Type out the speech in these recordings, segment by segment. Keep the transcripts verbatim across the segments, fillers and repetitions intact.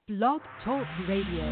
Blog Talk Radio.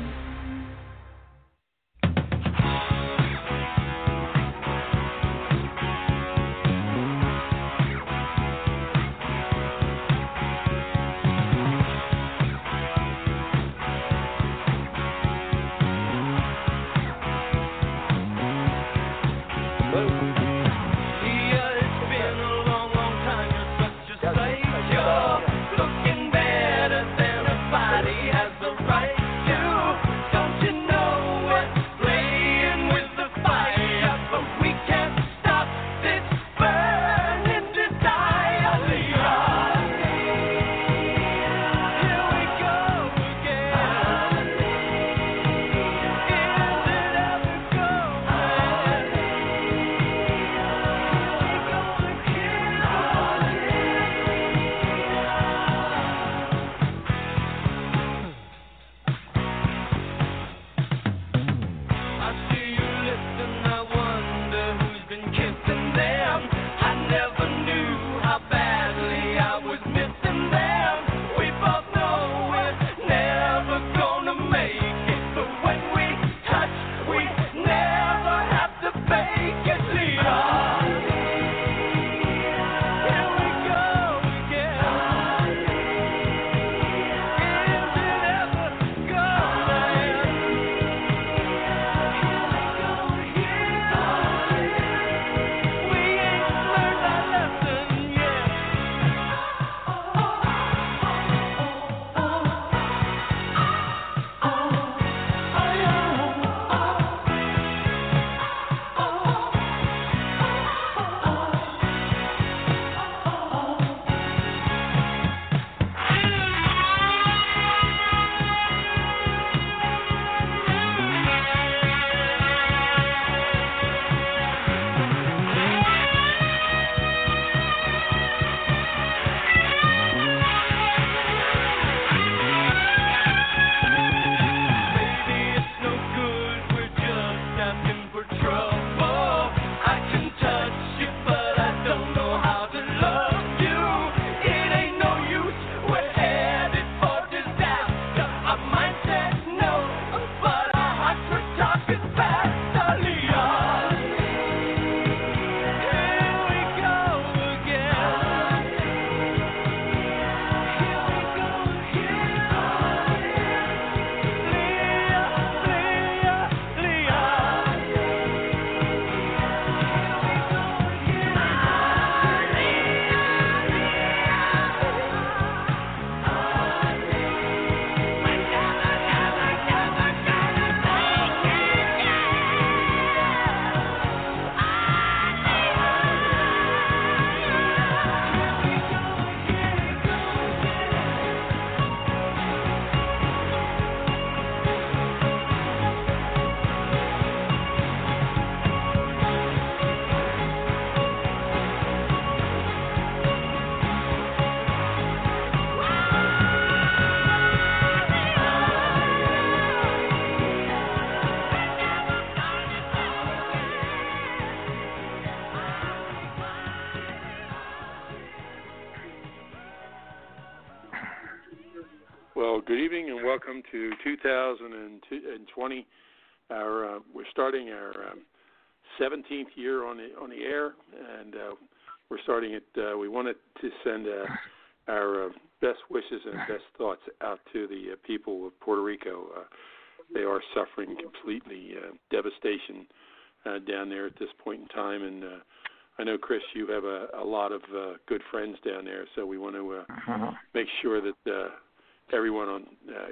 Good evening and welcome to two thousand twenty. Our uh, we're starting our um, seventeenth year on the on the air, and uh, we're starting it. Uh, we wanted to send uh, our uh, best wishes and best thoughts out to the uh, people of Puerto Rico. Uh, they are suffering completely uh, devastation uh, down there at this point in time, and uh, I know, Chris, you have a, a lot of uh, good friends down there, so we want to uh, make sure that. Uh, Everyone on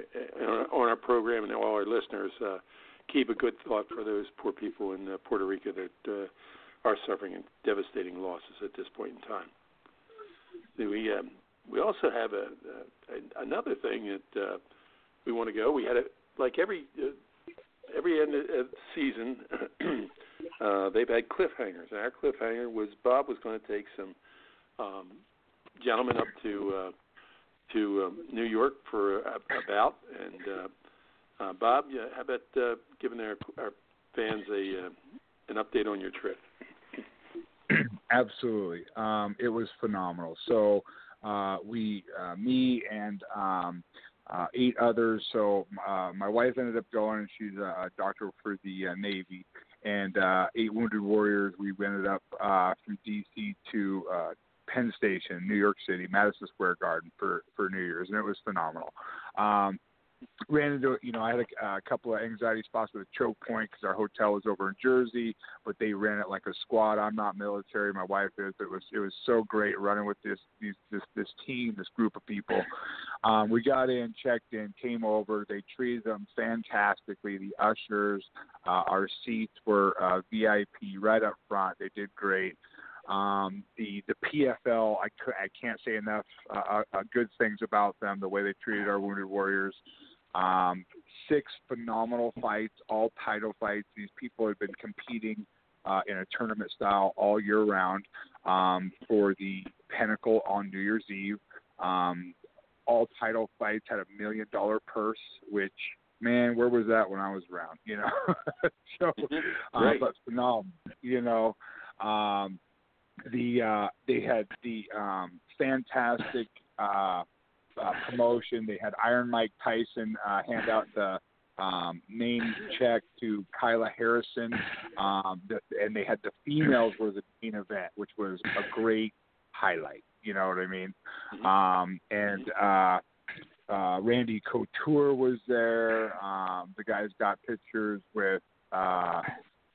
uh, on our program and all our listeners uh, keep a good thought for those poor people in uh, Puerto Rico that uh, are suffering devastating losses at this point in time. We um, we also have a, a another thing that uh, we want to go. We had a like every uh, every end of the season uh, they've had cliffhangers, and our cliffhanger was Bob was going to take some um, gentlemen up to. Uh, to um, New York for a, a bout. And, uh, uh, Bob, yeah, how about uh, giving our, our fans a uh, an update on your trip? Absolutely. Um, it was phenomenal. So uh, we, uh, me and um, uh, eight others. So uh, my wife ended up going, and she's a, a doctor for the uh, Navy, and uh, eight Wounded Warriors. We ended up uh, from D C to uh, Penn Station, New York City, Madison Square Garden for, for New Year's, and it was phenomenal. Um, ran into, you know, I had a, a couple of anxiety spots with a choke point because our hotel was over in Jersey, but they ran it like a squad. I'm not military, my wife is. It was it was so great running with this these, this this team, this group of people. Um, we got in, checked in, came over. They treated them fantastically. The ushers, uh, our seats were uh, V I P right up front. They did great. Um, the the P F L, I, I can't say enough uh, uh, good things about them, the way they treated our Wounded Warriors. Um, six phenomenal fights, all title fights. These people have been competing uh, in a tournament style all year round um, for the Pinnacle on New Year's Eve. Um, all title fights had a million dollar purse, which, man, where was that when I was around? You know, so uh, but phenomenal. You know, um, the uh, they had the um, fantastic. Uh, Uh, promotion. They had Iron Mike Tyson uh, hand out the um, name check to Kyla Harrison, um, the, and they had the females were the main event, which was a great highlight. You know what I mean? Um, and uh, uh, Randy Couture was there. Um, the guys got pictures with uh,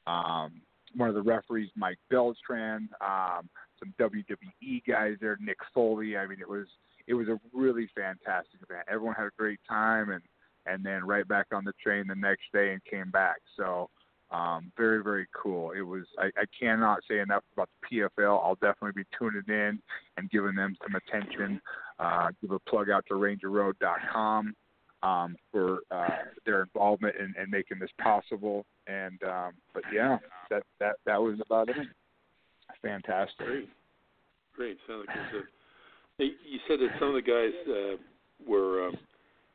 um, one of the referees, Mike Beltran, um, some W W E guys there, Nick Foley. I mean, it was It was a really fantastic event. Everyone had a great time, and, and then right back on the train the next day and came back. So um, very, very cool. It was. I, I cannot say enough about the P F L. I'll definitely be tuning in and giving them some attention. Uh, give a plug out to Ranger Road dot com um, for uh, their involvement in, in making this possible. And um, but yeah, that that that was about it. Fantastic. Great, great. Sounds like it was a You said that some of the guys uh, were um,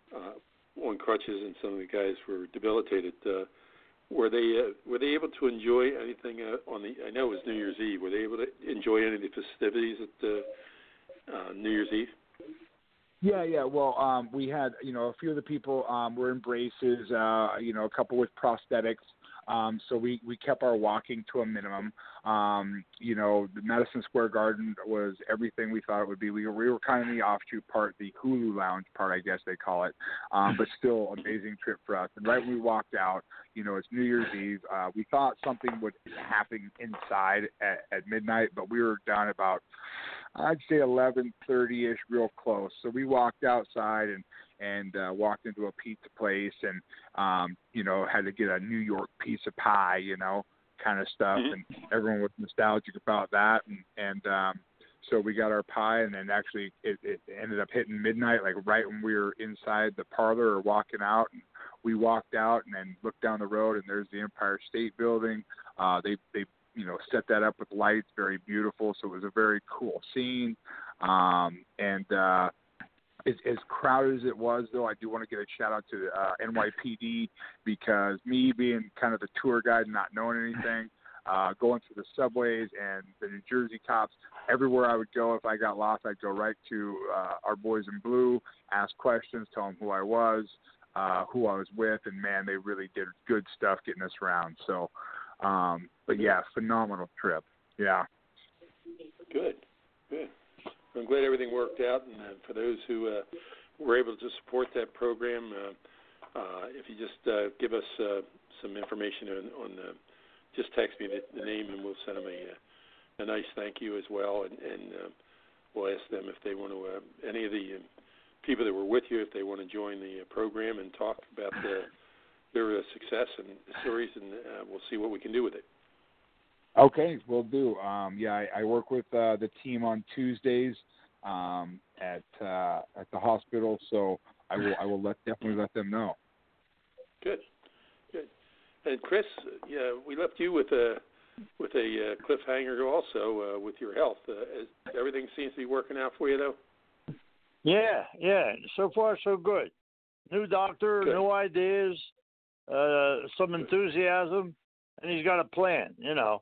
uh, on crutches and some of the guys were debilitated. Uh, were they uh, were they able to enjoy anything uh, on the? I know it was New Year's Eve. Were they able to enjoy any of the festivities at uh, uh, New Year's Eve? Yeah, yeah. Well, um, we had you know a few of the people um, were in braces. Uh, you know, a couple with prosthetics. Um, so we, we kept our walking to a minimum. Um, you know, the Madison Square Garden was everything we thought it would be. We were, we were kind of in the offshoot part, the Hulu Lounge part, I guess they call it, um, but still amazing trip for us. And right when we walked out, you know, it's New Year's Eve. Uh, we thought something would happen inside at, at midnight, but we were done about, I'd say eleven thirty-ish, real close. So we walked outside and and uh, walked into a pizza place and, um, you know, had to get a New York piece of pie, you know, kind of stuff. Mm-hmm. And everyone was nostalgic about that. And, and um, so we got our pie, and then actually it, it ended up hitting midnight, like right when we were inside the parlor or walking out. And we walked out and then looked down the road, and there's the Empire State Building. Uh, they, they, you know, set that up with lights, very beautiful. So it was a very cool scene. Um, and, uh, As, as crowded as it was, though, I do want to give a shout-out to uh, N Y P D because me being kind of the tour guide and not knowing anything, uh, going through the subways and the New Jersey cops, everywhere I would go, if I got lost, I'd go right to uh, our boys in blue, ask questions, tell them who I was, uh, who I was with, and, man, they really did good stuff getting us around. So, um, but, yeah, phenomenal trip. Yeah. Good, good. I'm glad everything worked out, and uh, for those who uh, were able to support that program, uh, uh, if you just uh, give us uh, some information on, on uh, just text me the, the name, and we'll send them a, a nice thank you as well, and, and uh, we'll ask them if they want to, uh, any of the uh, people that were with you, if they want to join the uh, program and talk about the, their uh, success and stories, and uh, we'll see what we can do with it. Okay, will do. Um, yeah, I, I work with uh, the team on Tuesdays um, at uh, at the hospital, so I will I will let definitely let them know. Good, good. And Chris, yeah, we left you with a with a uh, cliffhanger also uh, with your health. Uh, is, everything seems to be working out for you, though. Yeah, yeah. So far, so good. New doctor, good. new ideas, uh, some enthusiasm, and he's got a plan. You know.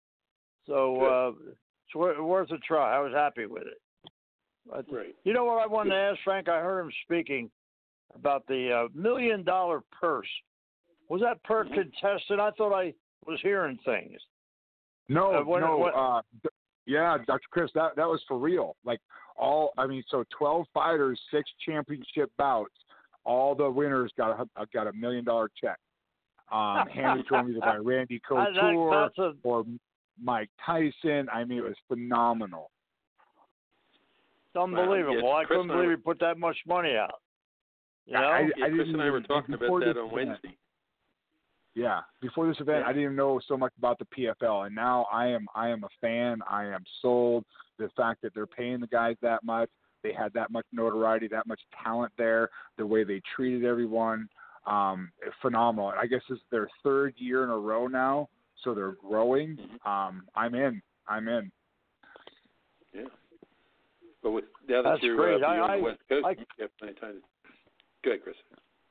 So uh, it's wor- worth a try. I was happy with it. But, right. You know what I wanted to ask, Frank? I heard him speaking about the uh, million dollar purse. Was that purse Mm-hmm. contested? I thought I was hearing things. No, Uh, what- no. what- Uh, th- yeah, Doctor Chris, that that was for real. Like all, I mean, so twelve fighters, six championship bouts. All the winners got a got a million dollar check. Um, handed to them either by Randy I- that- Couture that's a- or Mike Tyson. I mean, it was phenomenal. It's unbelievable. Wow, yes, I Chris couldn't and I believe were- he put that much money out. You know? I, Yeah, I Chris didn't and I were even- talking about before that this on event- Wednesday. Yeah, before this event, Yeah. I didn't even know so much about the P F L, and now I am I am a fan. I am sold. The fact that they're paying the guys that much, they had that much notoriety, that much talent there, the way they treated everyone, um, phenomenal. I guess this is their third year in a row now, so they're growing. Mm-hmm. Um, I'm in. I'm in. Yeah. But with now that That's you're, great. uh, I- you're on I- the West Coast, I- you have plenty of time to. Go ahead, Chris.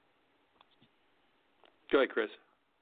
Go ahead, Chris.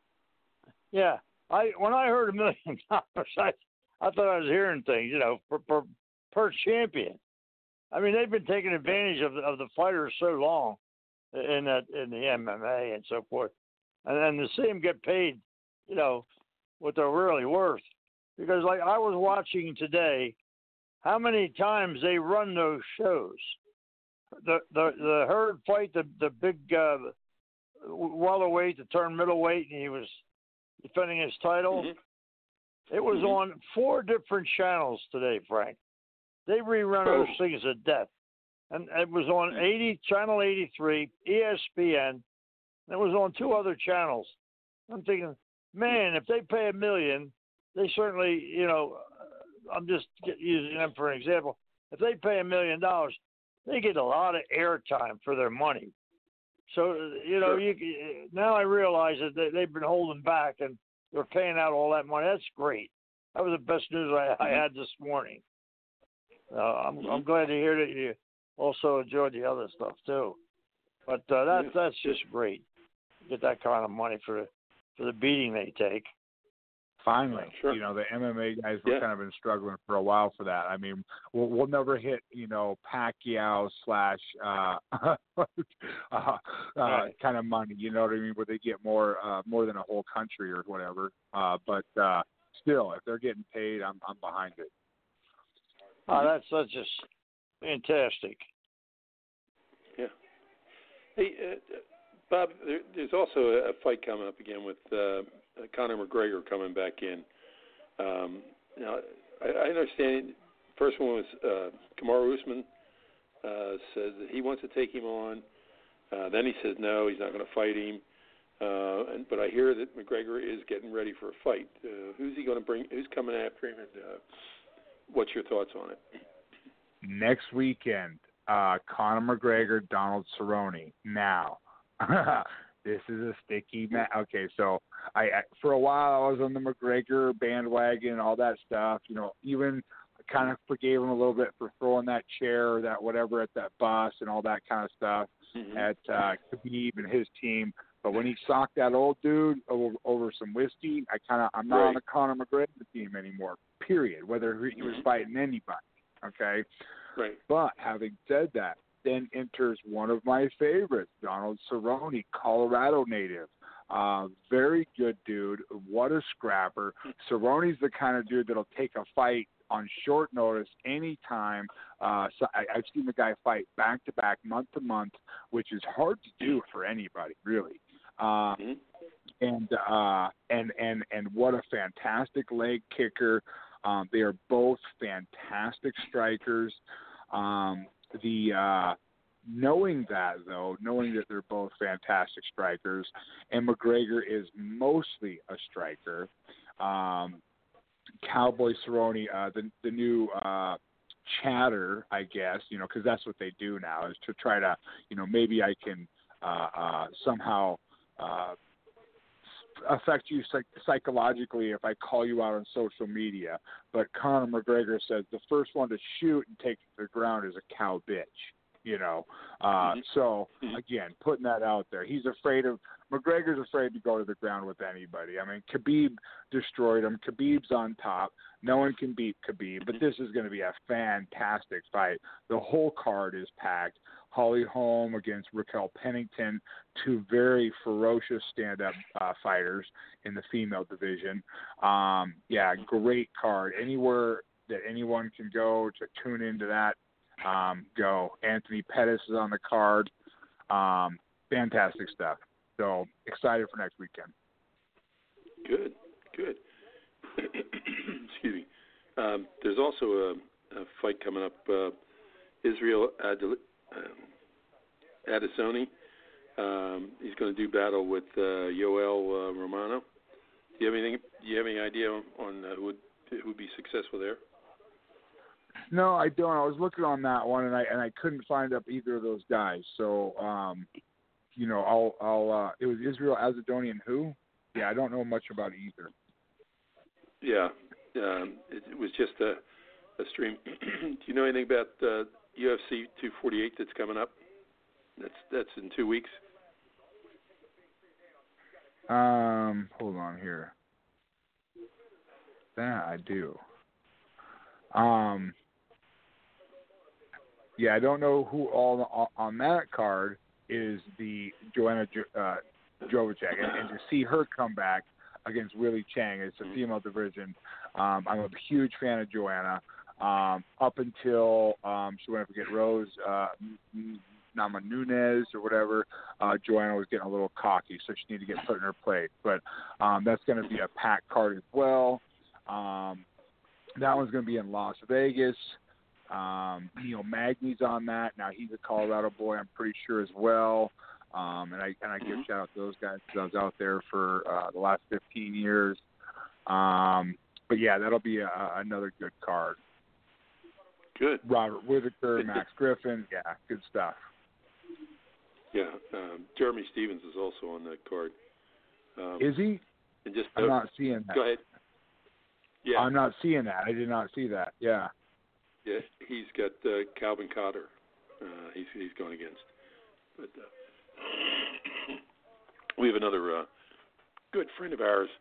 Yeah, I when I heard a million dollars, I I thought I was hearing things, you know, per per, per champion. I mean, they've been taking advantage of the, of the fighters so long in that in the M M A and so forth, and then to see them get paid, you know, what they're really worth. Because like I was watching today, how many times they run those shows. The the the Hurd fight, the the big uh, welterweight to turn middleweight, and he was defending his title. Mm-hmm. It was Mhm. on four different channels today, Frank. They rerun Oh. those things to death. And it was on eighty, channel eighty-three, E S P N. And it was on two other channels. I'm thinking, man, if they pay a million, they certainly, you know, I'm just using them for an example. If they pay a million dollars, they get a lot of airtime for their money. So, you know, Sure. you now I realize that they, they've been holding back and they're paying out all that money. That's great. That was the best news I, I had this morning. Uh, I'm Mm-hmm. I'm glad to hear that you also enjoyed the other stuff too. But uh, that's Yeah. that's just great. Get that kind of money for for the beating they take. Finally, Sure. you know, the M M A guys were Yeah. kind of been struggling for a while for that. I mean, we'll, we'll never hit, you know, Pacquiao slash uh, uh, uh, Right. kind of money. You know what I mean? Where they get more, uh, more than a whole country or whatever. Uh, but uh, still, if they're getting paid, I'm, I'm behind it. Oh, that's that's just fantastic. Yeah. Hey, uh, Bob, there, there's also a, a fight coming up again with uh, Conor McGregor coming back in. Um, now, I, I understand. First one was uh, Kamaru Usman uh, says that he wants to take him on. Uh, then he says no, he's not going to fight him. Uh, and, but I hear that McGregor is getting ready for a fight. Uh, who's he going to bring? Who's coming after him? And uh, what's your thoughts on it? Next weekend, uh, Conor McGregor, Donald Cerrone. Now, this is a sticky match. Okay, so I, I for a while I was on the McGregor bandwagon, all that stuff. You know, even kind of forgave him a little bit for throwing that chair or that whatever at that bus and all that kind of stuff Mm-hmm. at uh, Khabib and his team. But when he socked that old dude over, over some whiskey, I kind of I'm not Right. on the Conor McGregor team anymore. Period. Whether he was Mhm. fighting anybody. Okay. Right. But having said that, then enters one of my favorites, Donald Cerrone, Colorado native. Uh, very good dude. What a scrapper. Cerrone's the kind of dude that'll take a fight on short notice anytime. Uh, so I, I've seen the guy fight back to back, month to month, which is hard to do for anybody, really. Uh, Mm-hmm. and uh, and and and what a fantastic leg kicker. Um, they are both fantastic strikers. Um, the uh, knowing that though, knowing that they're both fantastic strikers, and McGregor is mostly a striker. Um, Cowboy Cerrone, uh, the the new uh, chatter, I guess, you know, because that's what they do now is to try to, you know, maybe I can uh, uh, somehow. Uh, affect you psych- psychologically if I call you out on social media. But Conor McGregor says the first one to shoot and take to the ground is a cow bitch, you know. Uh, Mhm. So, Mhm. again, putting that out there. He's afraid of – McGregor's afraid to go to the ground with anybody. I mean, Khabib destroyed him. Khabib's on top. No one can beat Khabib. But this is going to be a fantastic fight. The whole card is packed. Holly Holm against Raquel Pennington, two very ferocious stand-up uh, fighters in the female division. Um, yeah, great card. Anywhere that anyone can go to tune into that, um, go. Anthony Pettis is on the card. Um, fantastic stuff. So excited for next weekend. Good, good. Excuse me. Um, there's also a, a fight coming up. Uh, Israel Adel- um, Adesanya. Um, he's going to do battle with uh, Yoel uh, Romano. Do you have anything? Do you have any idea on uh, who would who would be successful there? No, I don't. I was looking on that one, and I and I couldn't find up either of those guys. So, um, you know, I'll I'll. Uh, it was Israel Adesanya and who? Yeah, I don't know much about either. Yeah, um, it, it was just a, a stream. Do you know anything about uh, U F C two forty-eight that's coming up? That's that's in two weeks. Um, hold on here. That I do. Um, yeah, I don't know who all on that card is the Joanna uh, Jovicek, and, and to see her come back against Willie Chang, it's a female division. Um, I'm a huge fan of Joanna. Um, up until um, she went up against Rose uh, Nama Nunes or whatever, uh, Joanna was getting a little cocky, so she needed to get put in her place. But um, that's going to be a packed card as well. Um, that one's going to be in Las Vegas. Um, Neil Magny's on that. Now he's a Colorado boy, I'm pretty sure as well. Um, and I and I give mm-hmm. shout out to those guys because I was out there for uh, the last fifteen years. Um, but yeah, that'll be a, another good card. Good. Robert Whitaker, Max Griffin, yeah, good stuff. Yeah, um, Jeremy Stevens is also on that card. Um, is he? And just I'm not seeing that. Go ahead. Yeah, I'm not seeing that. I did not see that. Yeah. Yeah, he's got uh, Calvin Cotter. Uh, he's he's going against. But uh, we have another uh, good friend of ours.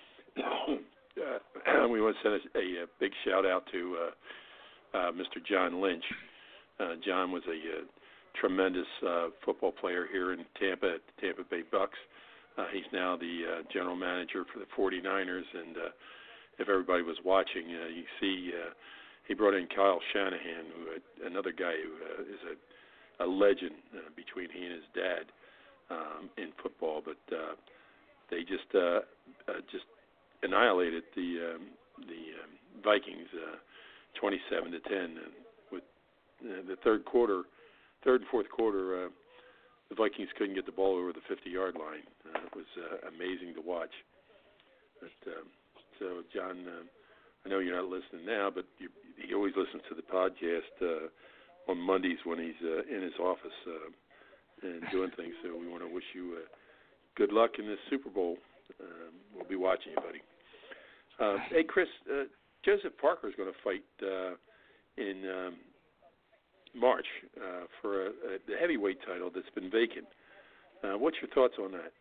uh, we want to send a, a, a big shout out to uh, uh, Mister John Lynch. Uh, John was a uh, tremendous uh, football player here in Tampa at the Tampa Bay Bucks. Uh, he's now the uh, general manager for the forty-niners, and uh, if everybody was watching, uh, you see uh, he brought in Kyle Shanahan, who uh, another guy who uh, is a, a legend uh, between he and his dad um, in football. But uh, they just uh, uh, just annihilated the um, the um, Vikings uh, twenty-seven to ten. And with uh, the third quarter, third and fourth quarter, uh, the Vikings couldn't get the ball over the fifty-yard line. Uh, it was uh, amazing to watch. But um, so, John, uh, I know you're not listening now, but you, he always listens to the podcast uh, on Mondays when he's uh, in his office uh, and doing things. So we want to wish you uh, good luck in this Super Bowl. Um, we'll be watching you, buddy. Uh, hey, Chris, uh, Joseph Parker is going to fight uh, in um, March uh, for a, a, the heavyweight title that's been vacant. Uh, what's your thoughts on that?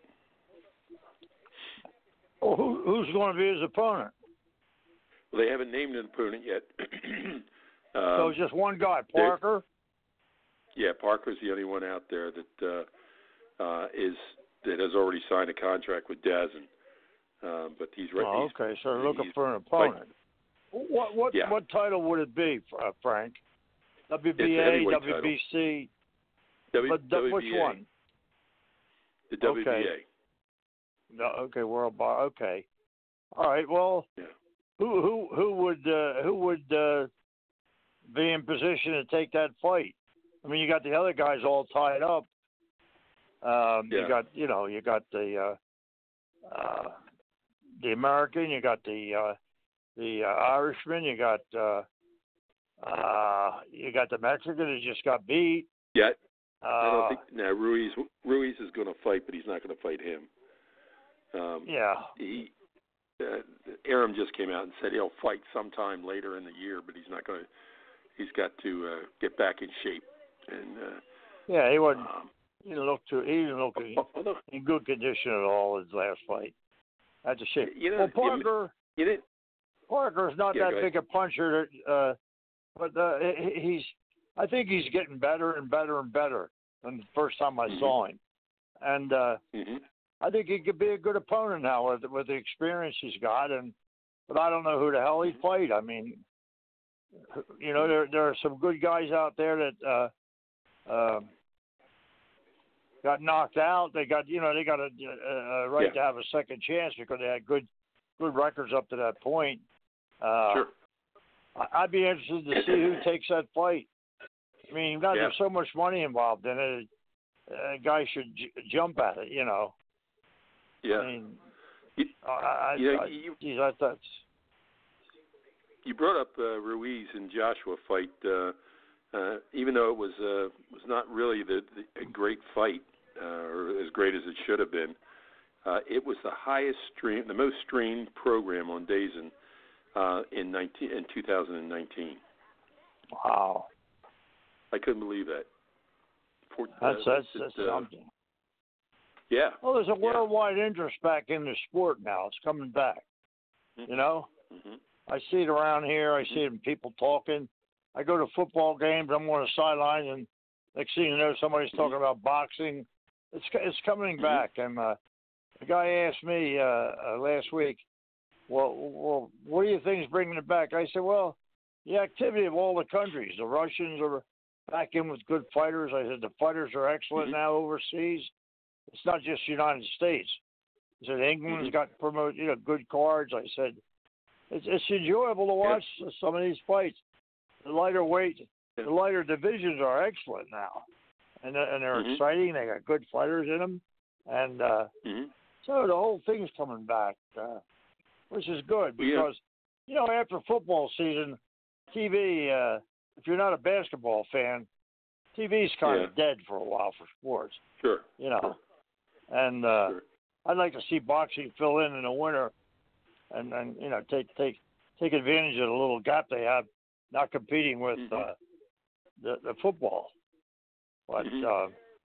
Well, who, who's going to be his opponent? Well, they haven't named an opponent yet. um, so it's just one guy, Parker? Yeah, Parker's the only one out there that uh, uh, is that has already signed a contract with DAZN. Um, but he's ready. Oh, okay, so they're looking for an opponent. Like, what what yeah. what title would it be, uh, Frank? W B A, W B C? W- but W B A. Which one? The W B A. Okay. No, okay, World Bar. Okay, all right. Well, yeah. who who who would uh, who would uh, be in position to take that fight? I mean, you got the other guys all tied up. Um, yeah. You got you know you got the uh, uh, the American, you got the uh, the uh, Irishman, you got uh, uh, you got the Mexican who just got beat. Yeah. Uh, I don't think now Ruiz Ruiz is going to fight, but he's not going to fight him. Um, yeah. He uh, Arum just came out and said he'll fight sometime later in the year, but he's not going to. He's got to uh, get back in shape. And uh, yeah, he wasn't. Um, he didn't look too. He didn't look in, although, in good condition at all his last fight. That's a shame. You know, well, Parker. You, you didn't. Parker's not yeah, that big a puncher, that, uh, but uh, he's I think he's getting better and better and better than the first time I mm-hmm. saw him. And uh, mm-hmm. I think he could be a good opponent now with with the experience he's got. And but I don't know who the hell he played. I mean, you know, there there are some good guys out there that uh, uh, got knocked out. They got you know they got a, a right yeah. to have a second chance because they had good good records up to that point. Uh, sure. I'd be interested to see who takes that fight. I mean, God, yeah. there's so much money involved in it. A guy should j- jump at it, you know. Yeah. I mean, you, I, you, I, you, geez, I thought. You brought up uh, Ruiz and Joshua fight, uh, uh, even though it was uh, was not really the, the a great fight uh, or as great as it should have been. Uh, it was the highest stream, the most streamed program on DAZN uh, in nineteen in two thousand nineteen. Wow. I couldn't believe that. For, that's uh, that's, that's uh, something. Yeah. Well, there's a yeah. worldwide interest back in the sport now. It's coming back. Mm-hmm. You know, mm-hmm. I see it around here. I mm-hmm. see it in people talking. I go to football games. I'm on the sideline, and next thing you know, somebody's mm-hmm. talking about boxing. It's it's coming mm-hmm. back. And uh, the guy asked me uh, uh, last week, well, well, what do you think is bringing it back? I said, well, the activity of all the countries. The Russians are back in with good fighters. I said the fighters are excellent mm-hmm. now overseas. It's not just the United States. I said England's mm-hmm. got promoted, you know, good cards. I said it's it's enjoyable to watch yeah. some of these fights. The lighter weight, yeah. the lighter divisions are excellent now, and and they're mm-hmm. exciting. They got good fighters in them, and uh, mm-hmm. so the whole thing's coming back, uh, which is good because yeah. you know after football season, T V. Uh, if you're not a basketball fan, T V's kind yeah. of dead for a while for sports. Sure. You know, sure. and uh, sure. I'd like to see boxing fill in in the winter, and, and you know take take take advantage of the little gap they have, not competing with mm-hmm. uh, the the football. But mm-hmm. uh,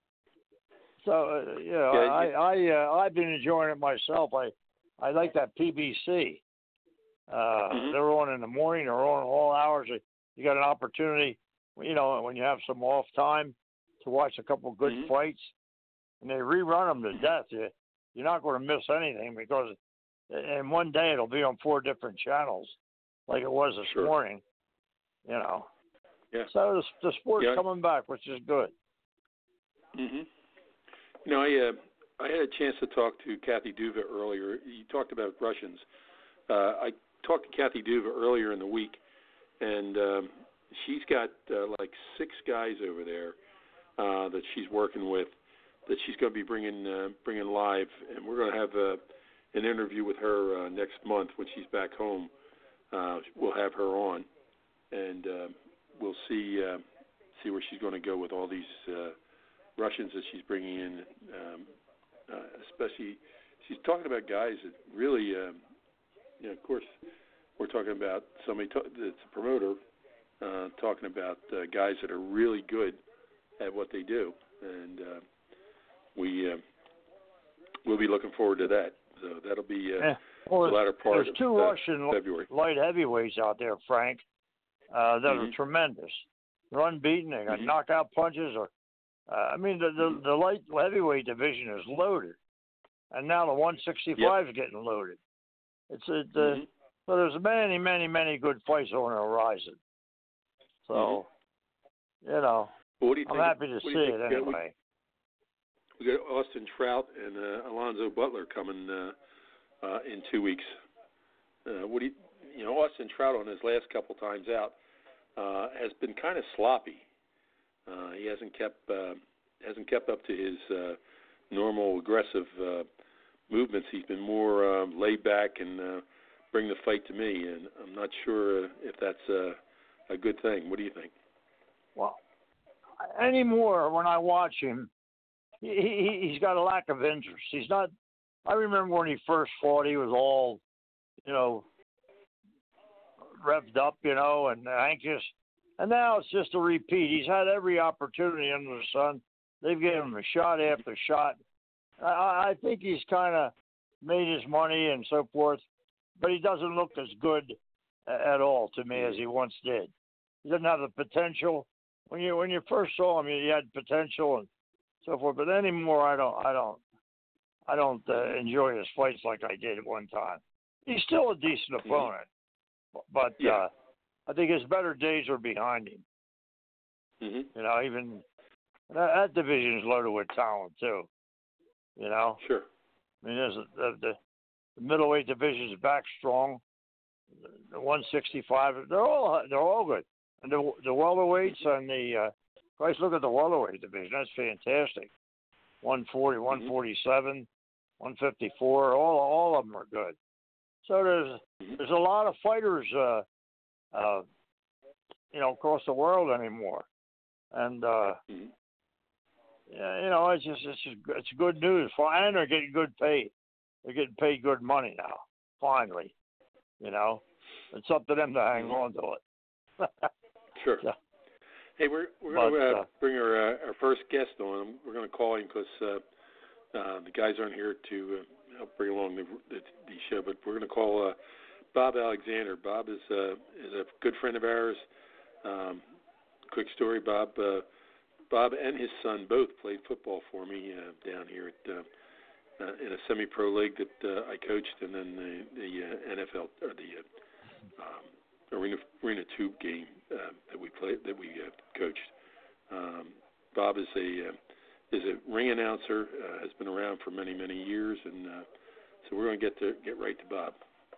so uh, you know, yeah, I yeah. I uh, I've been enjoying it myself. I I like that P B C. Uh, mm-hmm. They're on in the morning. They're on all hours. You got an opportunity, you know, when you have some off time to watch a couple of good mm-hmm. fights, and they rerun them to death. You, you're not going to miss anything because in one day it'll be on four different channels, like it was this sure. morning. You know. Yeah. So the, the sport's yeah. coming back, which is good. Mhm. You know, I uh, I had a chance to talk to Kathy Duva earlier. You talked about Russians. Uh, I talked to Kathy Duva earlier in the week. And um, she's got uh, like six guys over there uh, that she's working with that she's going to be bringing uh, bringing live, and we're going to have uh, an interview with her uh, next month when she's back home. Uh, we'll have her on, and uh, we'll see uh, see where she's going to go with all these uh, Russians that she's bringing in. Um, uh, especially, she's talking about guys that really, uh, you know, of course. We're talking about somebody t- that's a promoter uh, talking about uh, guys that are really good at what they do, and uh, we uh, we'll be looking forward to that. So that'll be uh, yeah. well, the latter part there's of two uh, Russian February. light heavyweights out there, Frank, uh, that mm-hmm. are tremendous. They're unbeaten. They got mm-hmm. knockout punches. Or uh, I mean, the, the mm-hmm. the light heavyweight division is loaded, and now the one sixty-five yep. is getting loaded. It's it. Uh, mm-hmm. So there's many, many, many good fights on the horizon. So, mm-hmm. you know, well, what do you I'm think, happy to see it anyway. We, we got Austin Trout and uh, Alonzo Butler coming uh, uh, in two weeks. Uh, what do you, you know, Austin Trout on his last couple times out uh, has been kind of sloppy. Uh, he hasn't kept uh, hasn't kept up to his uh, normal aggressive uh, movements. He's been more uh, laid back and uh, bring the fight to me, and I'm not sure uh, if that's uh, a good thing. What do you think? Well, anymore when I watch him, he, he he's got a lack of interest. He's not. I remember when he first fought, he was all, you know, revved up, you know, and anxious. And now it's just a repeat. He's had every opportunity under the sun. They've given him a shot after shot. I, I think he's kind of made his money and so forth, but he doesn't look as good at all to me as he once did. He doesn't have the potential. when you when you first saw him, he had potential and so forth. But anymore, I don't I don't I don't uh, enjoy his fights like I did at one time. He's still a decent opponent, mm-hmm. but yeah. uh, I think his better days are behind him. Mm-hmm. You know, even that, that division is loaded with talent too. You know. Sure. I mean, there's a, the, the the middleweight division is back strong. The one sixty-five, they're all they're all good. And the the welterweights and the uh, guys, look at the welterweight division. That's fantastic. one forty, one forty-seven, one fifty-four, all all of them are good. So there's there's a lot of fighters, uh, uh, you know, across the world anymore, and uh, yeah, you know, it's just it's just it's good news. And they're getting good pay. They're getting paid good money now. Finally, you know, it's up to them to hang on to it. Sure. So, hey, we're we're going to uh, uh, bring our uh, our first guest on. We're going to call him because uh, uh, the guys aren't here to uh, help bring along the, the the show. But we're going to call uh, Bob Alexander. Bob is uh, is a good friend of ours. Um, quick story, Bob. Uh, Bob and his son both played football for me uh, down here at uh, uh, in a semi-pro league that uh, I coached, and then the, the uh, N F L or the uh, um, Arena Arena Tube game uh, that we played that we uh, coached. Um, Bob is a uh, is a ring announcer. Uh, has been around for many many years, and uh, so we're going to get to get right to Bob.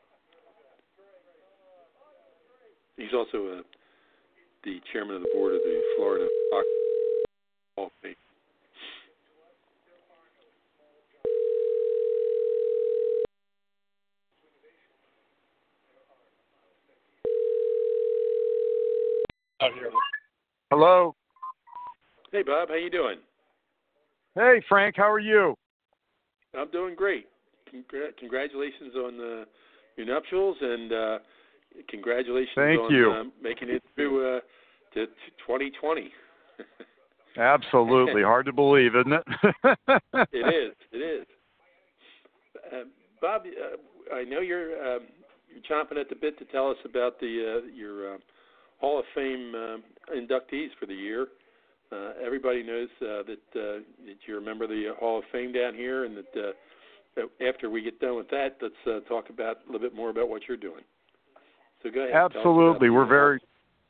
He's also uh, the chairman of the board of the Florida Boxing Hall of Fame. Hello. Hey, Bob. How you doing? Hey, Frank. How are you? I'm doing great. Congr- congratulations on uh, your nuptials, and uh, congratulations Thank on you. Uh, making it through uh, to, to twenty twenty. Absolutely. Hard to believe, isn't it? It is. It is. Uh, Bob, uh, I know you're um, you're chomping at the bit to tell us about the uh, your uh, Hall of Fame uh, inductees for the year. Uh, everybody knows uh, that, uh, that you're a member of the Hall of Fame down here, and that, uh, that after we get done with that, let's uh, talk about a little bit more about what you're doing. So go ahead. Absolutely. We're the, very,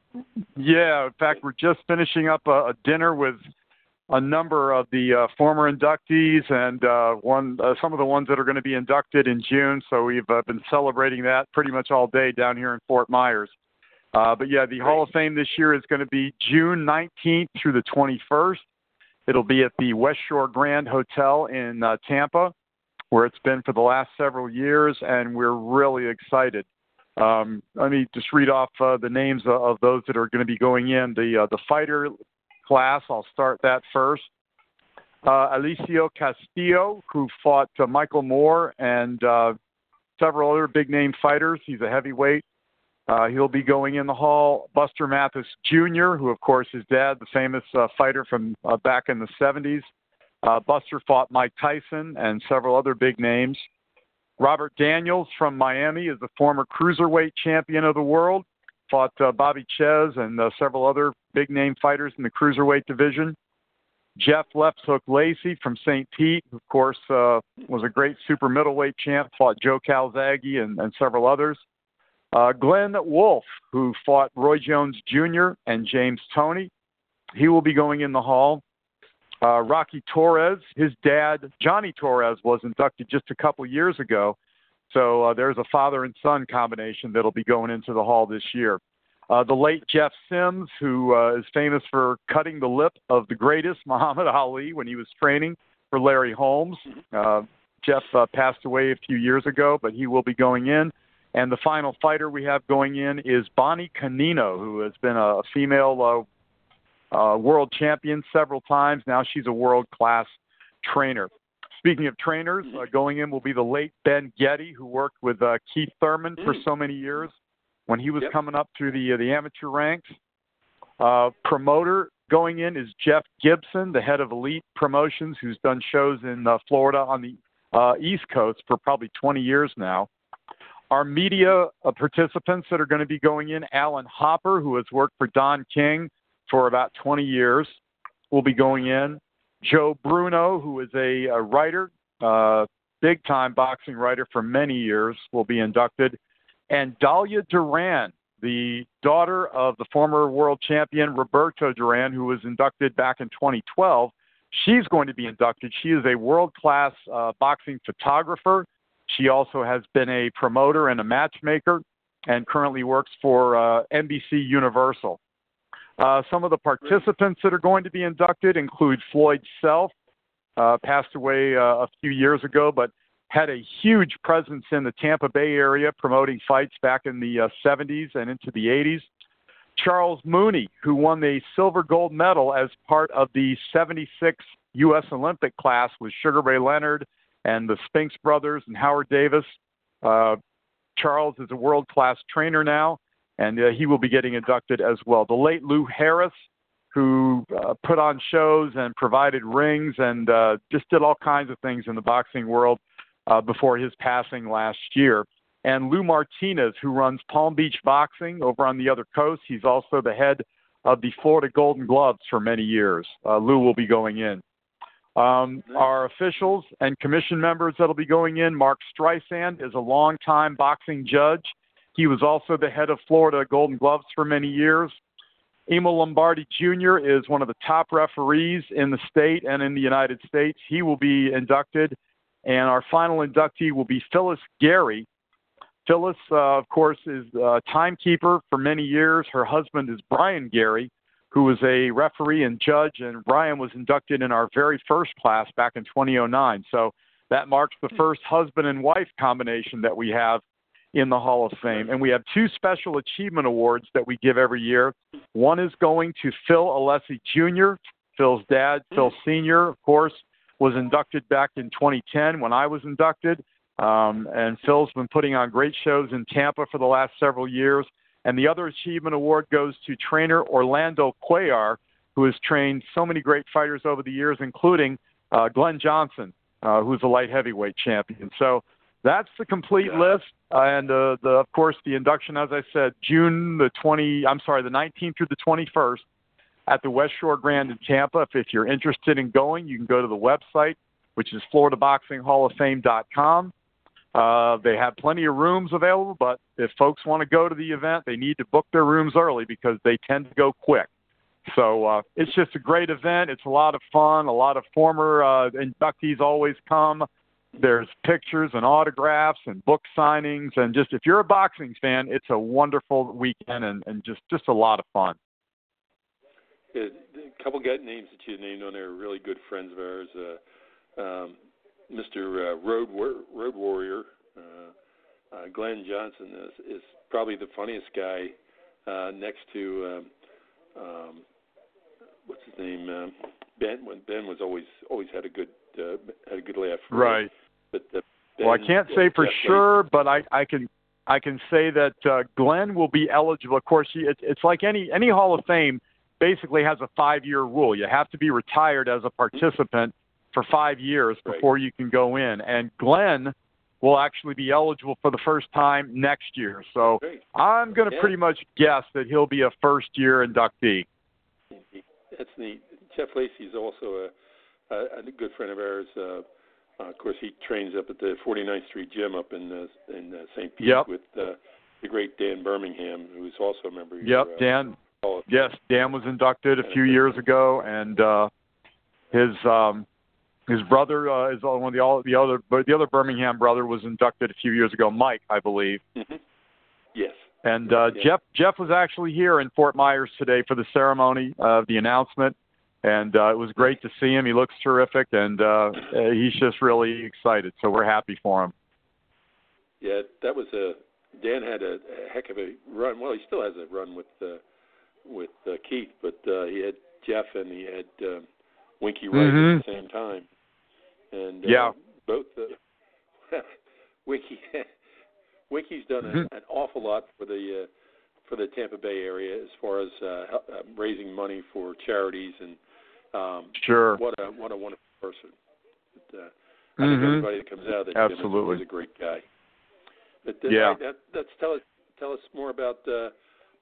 yeah, in fact, we're just finishing up a, a dinner with a number of the uh, former inductees and uh, one uh, some of the ones that are going to be inducted in June. So we've uh, been celebrating that pretty much all day down here in Fort Myers. Uh, but, yeah, the Hall of Fame this year is going to be June nineteenth through the twenty-first. It'll be at the West Shore Grand Hotel in uh, Tampa, where it's been for the last several years, and we're really excited. Um, let me just read off uh, the names of, of those that are going to be going in. The, uh, the fighter class, I'll start that first. Uh, Alicio Castillo, who fought uh, Michael Moore and uh, several other big-name fighters. He's a heavyweight. Uh, he'll be going in the hall. Buster Mathis Junior, who, of course, is dad, the famous uh, fighter from uh, back in the seventies. Uh, Buster fought Mike Tyson and several other big names. Robert Daniels from Miami is the former cruiserweight champion of the world. Fought uh, Bobby Ches and uh, several other big-name fighters in the cruiserweight division. Jeff Left Hook Lacey from Saint Pete, who, of course, uh, was a great super middleweight champ, fought Joe Calzaghe and, and several others. Uh, Glenn Wolfe, who fought Roy Jones Junior and James Toney. He will be going in the hall. Uh, Rocky Torres, his dad, Johnny Torres, was inducted just a couple years ago. So uh, there's a father and son combination that'll be going into the hall this year. Uh, the late Jeff Sims, who uh, is famous for cutting the lip of the greatest, Muhammad Ali, when he was training for Larry Holmes. Uh, Jeff uh, passed away a few years ago, but he will be going in. And the final fighter we have going in is Bonnie Canino, who has been a female uh, uh, world champion several times. Now she's a world-class trainer. Speaking of trainers, uh, going in will be the late Ben Getty, who worked with uh, Keith Thurman for so many years when he was Yep. coming up through the, uh, the amateur ranks. Uh, promoter going in is Jeff Gibson, the head of Elite Promotions, who's done shows in uh, Florida on the uh, East Coast for probably twenty years now. Our media uh, participants that are going to be going in, Alan Hopper, who has worked for Don King, for about twenty years, will be going in. Joe Bruno, who is a, a writer, uh, big-time boxing writer for many years, will be inducted. And Dalia Duran, the daughter of the former world champion Roberto Duran, who was inducted back in twenty twelve, she's going to be inducted. She is a world-class uh, boxing photographer. She also has been a promoter and a matchmaker and currently works for uh, N B C Universal. Uh, some of the participants that are going to be inducted include Floyd Self, uh, passed away uh, a few years ago, but had a huge presence in the Tampa Bay area promoting fights back in the uh, seventies and into the eighties. Charles Mooney, who won the silver gold medal as part of the seventy-six U S Olympic class with Sugar Ray Leonard and the Spinks brothers and Howard Davis. Uh, Charles is a world-class trainer now, and uh, he will be getting inducted as well. The late Lou Harris, who uh, put on shows and provided rings and uh, just did all kinds of things in the boxing world uh, before his passing last year. And Lou Martinez, who runs Palm Beach Boxing over on the other coast. He's also the head of the Florida Golden Gloves for many years. Uh, Lou will be going in. Um, our officials and commission members that will be going in, Mark Streisand is a longtime boxing judge. He was also the head of Florida Golden Gloves for many years. Emil Lombardi Junior is one of the top referees in the state and in the United States. He will be inducted. And our final inductee will be Phyllis Gary. Phyllis, uh, of course, is a timekeeper for many years. Her husband is Brian Gary, who was a referee and judge, and Brian was inducted in our very first class back in two thousand nine. So that marks the first husband and wife combination that we have in the Hall of Fame. And we have two special achievement awards that we give every year. One is going to Phil Alessi Junior Phil's dad, Phil Senior, of course, was inducted back in twenty ten when I was inducted. Um, and Phil's been putting on great shows in Tampa for the last several years. And the other achievement award goes to trainer Orlando Cuellar, who has trained so many great fighters over the years, including uh, Glenn Johnson, uh, who's a light heavyweight champion. So that's the complete yeah. list. Uh, and uh, the, of course, the induction, as I said, June the twentieth. I'm sorry, the nineteenth through the twenty-first at the West Shore Grand in Tampa. If, if you're interested in going, you can go to the website, which is Florida Boxing Hall of Fame dot com. Uh, they have plenty of rooms available, but if folks want to go to the event, they need to book their rooms early because they tend to go quick. So uh, it's just a great event. It's a lot of fun. A lot of former uh, inductees always come. There's pictures and autographs and book signings. And just if you're a boxing fan, it's a wonderful weekend and, and just, just a lot of fun. Yeah, a couple of names that you named on there are really good friends of ours. Uh, um, Mister Uh, Road Road Warrior, uh, uh, Glenn Johnson is, is probably the funniest guy uh, next to um, um, what's his name um, Ben. When Ben was always always had a good uh, had a good laugh. Right. But uh, well, I can't say for sure, but I, I can I can say that uh, Glenn will be eligible. Of course, he, it, it's like any any Hall of Fame basically has a five-year rule. You have to be retired as a participant for five years before right. you can go in. And Glenn will actually be eligible for the first time next year. So Great. I'm going to yeah. pretty much guess that he'll be a first-year inductee. That's neat. Jeff Lacey is also a, a, a good friend of ours. Uh, uh, of course, he trains up at the forty-ninth Street Gym up in uh, in uh, Saint Pete yep. with uh, the great Dan Birmingham, who's also a member of Yep, your, uh, Dan. Yes, Dan was inducted a few years ago, and uh, his um, his brother uh, is one of the all the other the other Birmingham brother was inducted a few years ago, Mike, I believe. Mm-hmm. Yes. And uh, yes. Jeff Jeff was actually here in Fort Myers today for the ceremony of the announcement, and uh, it was great to see him. He looks terrific, and uh, he's just really excited. So we're happy for him. Yeah, that was a Dan had a, a heck of a run. Well, he still has a run with. Uh, with uh, Keith, but uh, he had Jeff and he had uh, Winky Wright mm-hmm. at the same time. And uh, yeah. both uh, Winky Winky's done a, mm-hmm. an awful lot for the uh, for the Tampa Bay area as far as uh, uh, raising money for charities and um, sure. What a what a wonderful person. But, uh, mm-hmm. I think everybody that comes out of that Absolutely. gym is, is a great guy. But uh, yeah. that, that's tell us tell us more about. Uh,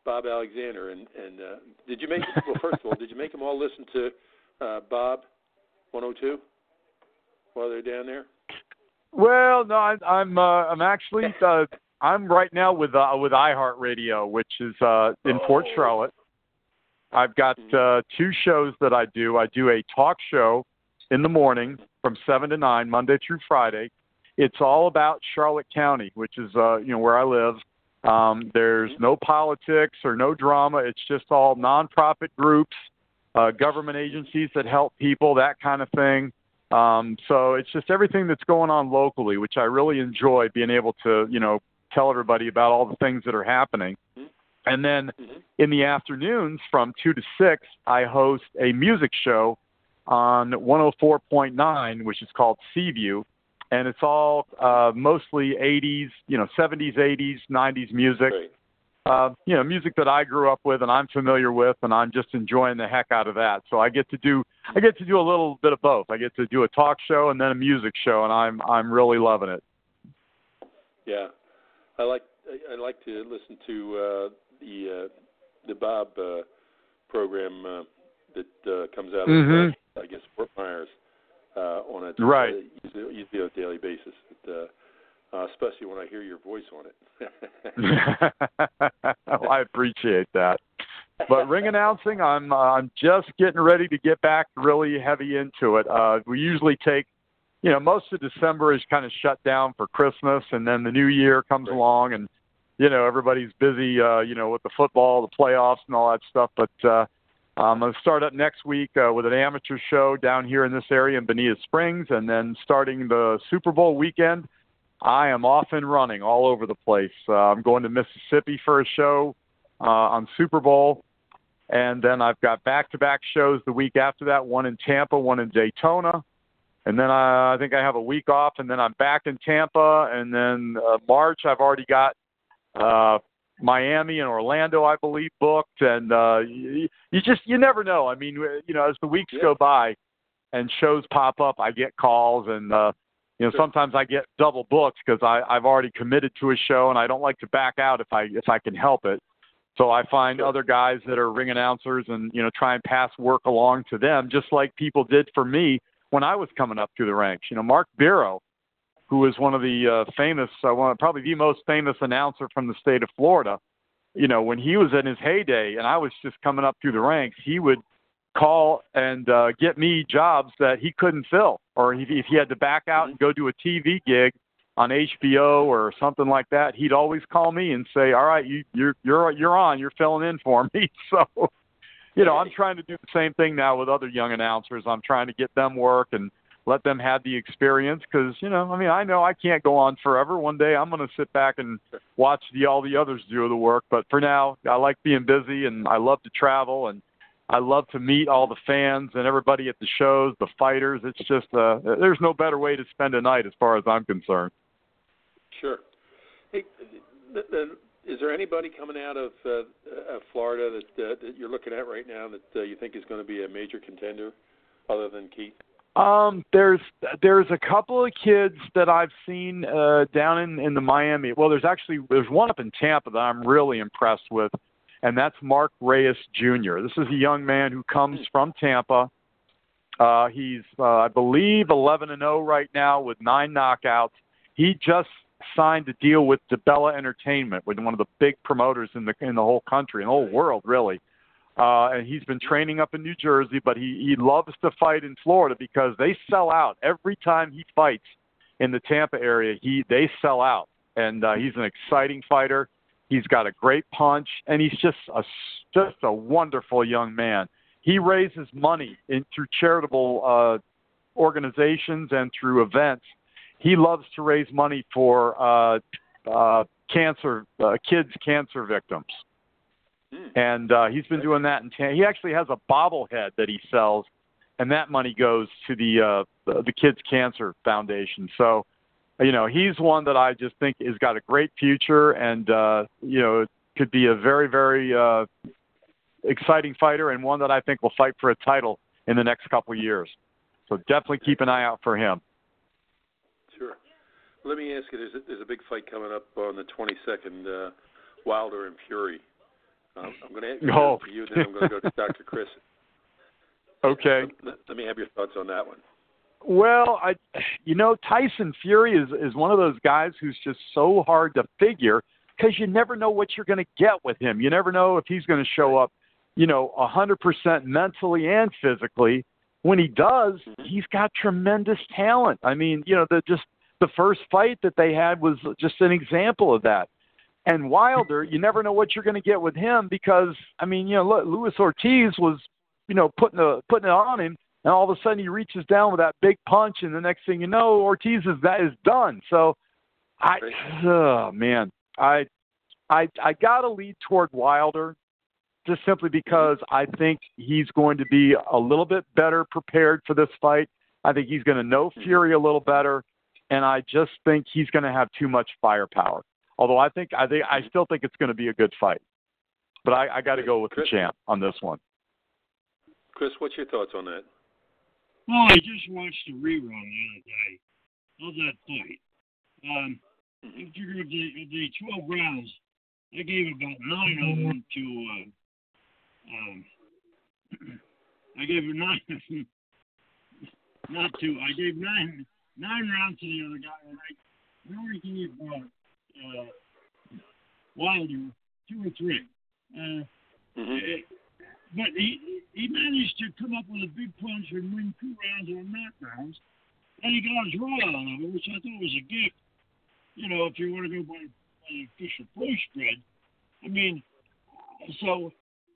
Bob Alexander. And and uh, did you make? Well, first of all, did you make them all listen to uh, Bob one oh two while they're down there? Well, no, I, I'm uh, I'm actually uh, I'm right now with uh, with iHeartRadio, which is uh, in oh. Port Charlotte. I've got uh, two shows that I do. I do a talk show in the morning from seven to nine, Monday through Friday. It's all about Charlotte County, which is uh, you know where I live. Um, there's no politics or no drama. It's just all nonprofit groups, uh, government agencies that help people, that kind of thing. Um, so it's just everything that's going on locally, which I really enjoy being able to, you know, tell everybody about all the things that are happening. And then in the afternoons from two to six, I host a music show on one oh four point nine, which is called Seaview. And it's all uh, mostly eighties, you know, seventies, eighties, nineties music. Right. Uh, you know, music that I grew up with and I'm familiar with, and I'm just enjoying the heck out of that. So I get to do, I get to do a little bit of both. I get to do a talk show and then a music show, and I'm, I'm really loving it. Yeah, I like, I, I like to listen to uh, the uh, the Bob uh, program uh, that uh, comes out of, mm-hmm. uh, I guess, Fort Myers uh, on a right. uh, usually, usually on a daily basis. But, uh, Uh, especially when I hear your voice on it. Well, I appreciate that. But ring announcing, I'm uh, I'm just getting ready to get back really heavy into it. Uh, we usually take, you know, most of December is kind of shut down for Christmas, and then the new year comes right. along, and you know everybody's busy, uh, you know, with the football, the playoffs, and all that stuff. But uh, I'm going to start up next week uh, with an amateur show down here in this area in Bonita Springs, and then starting the Super Bowl weekend, I am off and running all over the place. Uh, I'm going to Mississippi for a show uh, on Super Bowl, and then I've got back-to-back shows the week after that, one in Tampa, one in Daytona, and then I, I think I have a week off, and then I'm back in Tampa, and then uh, March I've already got uh, Miami and Orlando, I believe, booked, and uh, you, you just you never know. I mean, you know, as the weeks yeah. go by and shows pop up, I get calls, and uh, you know, sometimes I get double booked because I I've already committed to a show, and I don't like to back out if I if I can help it. So I find other guys that are ring announcers and, you know, try and pass work along to them, just like people did for me when I was coming up through the ranks. You know, Mark Biro, who is one of the uh, famous, uh, one, probably the most famous announcer from the state of Florida, you know, when he was in his heyday and I was just coming up through the ranks, he would call and uh, get me jobs that he couldn't fill, or if he, if he had to back out and go do a T V gig on H B O or something like that, he'd always call me and say, "All right, you, you're you're you're on, you're filling in for me." So, you know, I'm trying to do the same thing now with other young announcers. I'm trying to get them work and let them have the experience because, you know, I mean, I know I can't go on forever. One day I'm going to sit back and watch the all the others do the work. But for now, I like being busy and I love to travel and I love to meet all the fans and everybody at the shows, the fighters. It's just, uh, there's no better way to spend a night as far as I'm concerned. Sure. Hey, th- th- is there anybody coming out of, uh, of Florida that, uh, that you're looking at right now that uh, you think is going to be a major contender other than Keith? Um, there's there's a couple of kids that I've seen uh, down in, in the Miami. Well, there's actually there's one up in Tampa that I'm really impressed with, and that's Mark Reyes Junior This is a young man who comes from Tampa. Uh, he's, uh, I believe, eleven and oh right now with nine knockouts. He just signed a deal with DiBella Entertainment, with one of the big promoters in the in the whole country, in the whole world, really. Uh, and he's been training up in New Jersey, but he, he loves to fight in Florida because they sell out every time he fights in the Tampa area. He they sell out, and uh, he's an exciting fighter. He's got a great punch, and he's just a just a wonderful young man. He raises money in through charitable uh, organizations and through events. He loves to raise money for uh, uh, cancer uh, kids, cancer victims. And uh, he's been doing that in Tampa. He actually has a bobblehead that he sells, and that money goes to the uh, the, the Kids Cancer Foundation. So, you know, he's one that I just think has got a great future, and uh, you know, could be a very, very uh, exciting fighter, and one that I think will fight for a title in the next couple of years. So definitely keep an eye out for him. Sure. Let me ask you: There's a, there's a big fight coming up on the twenty-second, uh, Wilder and Fury. Um, I'm going to ask oh. for you, then I'm going to go to Doctor Chris. Okay. Let, let me have your thoughts on that one. Well, I, you know, Tyson Fury is, is one of those guys who's just so hard to figure because you never know what you're going to get with him. You never know if he's going to show up, you know, one hundred percent mentally and physically. When he does, mm-hmm. he's got tremendous talent. I mean, you know, the just the first fight that they had was just an example of that. And Wilder, you never know what you're going to get with him because, I mean, you know, look, Luis Ortiz was, you know, putting a, putting it on him. And all of a sudden he reaches down with that big punch, and the next thing you know, Ortiz is that is done. So, I, oh man, I, I, I gotta lead toward Wilder, just simply because I think he's going to be a little bit better prepared for this fight. I think he's going to know Fury a little better, and I just think he's going to have too much firepower. Although I think I think I still think it's going to be a good fight, but I, I got to go with Chris, the champ on this one. Chris, what's your thoughts on that? Well, I just watched the rerun the other day of that fight. Um, I figured of the, of the twelve rounds, I gave about nine of them to, uh, um, I gave nine, not two, I gave nine, nine rounds to the other guy, and I only gave uh, uh, Wilder two or three. Uh, mm-hmm. it, But he he managed to come up with a big punch and win two rounds on knockdowns, and he got his draw out of it, which I thought was a gift. You know, if you want to go by, by the official pro spread, I mean, so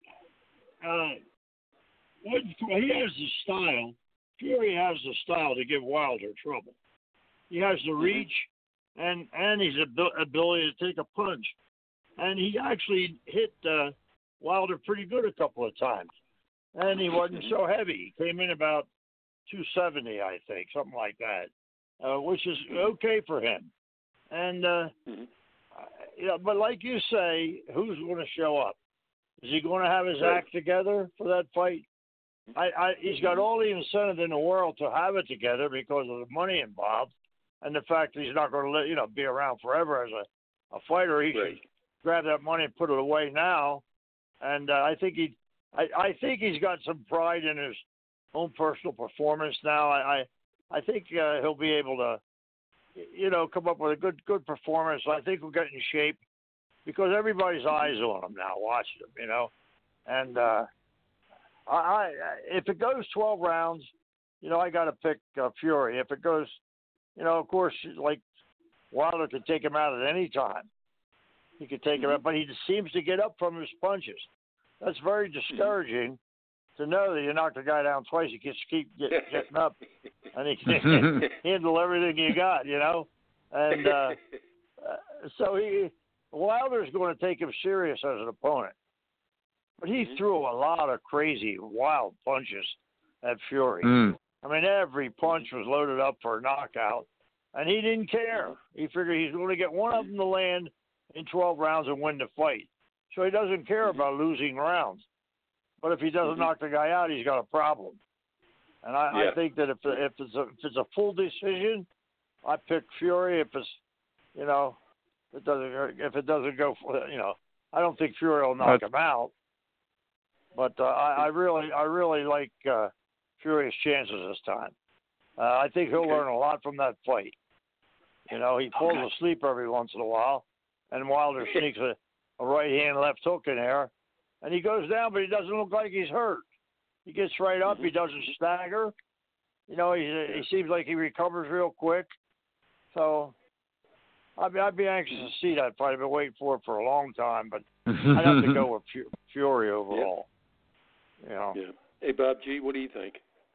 uh, what he has the style. Fury has the style to give Wilder trouble. He has the reach, and and his ab- ability to take a punch, and he actually hit. Uh, Wilder pretty good a couple of times, and he wasn't so heavy. He came in about two seventy, I think, something like that, uh, which is okay for him. And uh, mm-hmm. you know, but like you say, who's going to show up? Is he going to have his act together for that fight? I, I, he's got all the incentive in the world to have it together because of the money involved, and the fact that he's not going to let you know be around forever as a, a fighter. He right. should grab that money and put it away now. And uh, I think he, I, I think he's got some pride in his own personal performance now. I, I, I think uh, he'll be able to, you know, come up with a good, good performance. I think we'll get in shape because everybody's eyes on him now, watching him, you know. And uh, I, I, if it goes twelve rounds, you know, I got to pick uh, Fury. If it goes, you know, of course, like Wilder could take him out at any time. He could take him out, but he just seems to get up from his punches. That's very discouraging to know that you knocked a guy down twice. He gets keep get, getting up, and he can handle everything you got, you know. And uh, uh, so he Wilder's going to take him serious as an opponent, but he threw a lot of crazy, wild punches at Fury. Mm. I mean, every punch was loaded up for a knockout, and he didn't care. He figured he's going to get one of them to land in twelve rounds and win the fight. So he doesn't care about losing rounds. But if he doesn't mm-hmm. knock the guy out, he's got a problem. And I, yeah. I think that if if it's a if it's a full decision, I pick Fury. If it's you know, it doesn't if it doesn't go for you know, I don't think Fury will knock That's... him out. But uh, I, I really I really like uh, Fury's chances this time. Uh, I think he'll okay. learn a lot from that fight. You know, he falls okay. asleep every once in a while. And Wilder sneaks a, a right-hand left hook in there. And he goes down, but he doesn't look like he's hurt. He gets right up. He doesn't stagger. You know, he he seems like he recovers real quick. So I'd be, I'd be anxious to see that fight. I've been waiting for it for a long time, but I'd have to go with Fury overall. Yeah. You know. Yeah. Hey, Bob G., what do you think?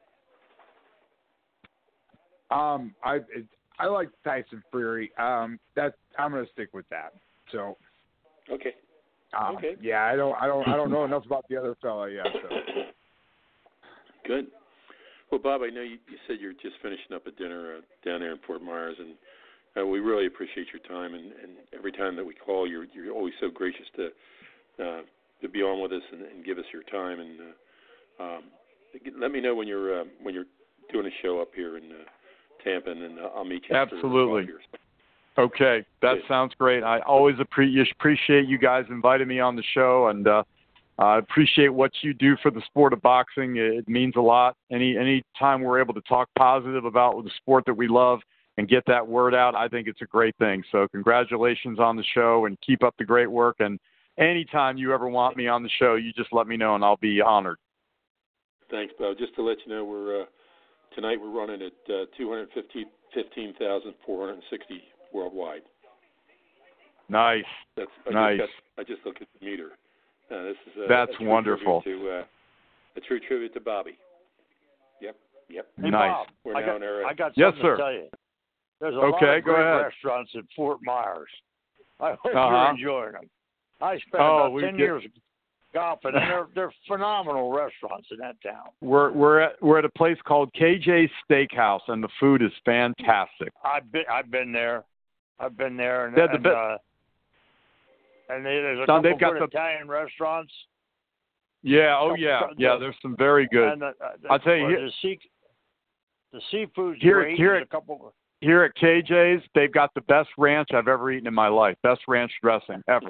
Um, I it, I like Tyson Fury. Um, that I'm going to stick with that. So, okay, um, okay, yeah, I don't, I don't, I don't know enough about the other fella yet. So. Good. Well, Bob, I know you, you said you're just finishing up a dinner uh, down there in Fort Myers, and uh, we really appreciate your time. And, and every time that we call, you're you're always so gracious to uh, to be on with us and, and give us your time. And uh, um, let me know when you're uh, when you're doing a show up here in uh, Tampa, and uh, I'll meet you. Absolutely. Okay, that sounds great. I always appreciate you guys inviting me on the show, and uh, I appreciate what you do for the sport of boxing. It means a lot. Any any time we're able to talk positive about the sport that we love and get that word out, I think it's a great thing. So congratulations on the show, and keep up the great work. And anytime you ever want me on the show, you just let me know, and I'll be honored. Thanks, Bo. Just to let you know, we're uh, tonight we're running at uh, two hundred fifteen thousand four hundred sixty worldwide. Nice. That's I nice. Just got, I just looked at the meter. Uh, this is a, That's a true wonderful. To, uh, a true tribute to Bobby. Yep, yep. Hey, nice. Bob, We're I now got, in our, I got yes, something sir. to tell you. There's a Okay, lot of go great ahead. restaurants in Fort Myers. I hope Uh-huh. you're enjoying them. I spent Oh, about we ten get- years golfing, and they're they're phenomenal restaurants in that town. We're we're at we're at a place called K J's Steakhouse, and the food is fantastic. I've been I've been there. I've been there, and They're the and, best. uh, and they, there's a Son, couple they've got good the- Italian restaurants. Yeah. Oh Couple- yeah. couple- Yeah. There's some very good. And the, uh, the, I'll tell you, uh, here- the sea the seafood's Here- great. here- There's a couple. Here at K J's, they've got the best ranch I've ever eaten in my life. Best ranch dressing ever.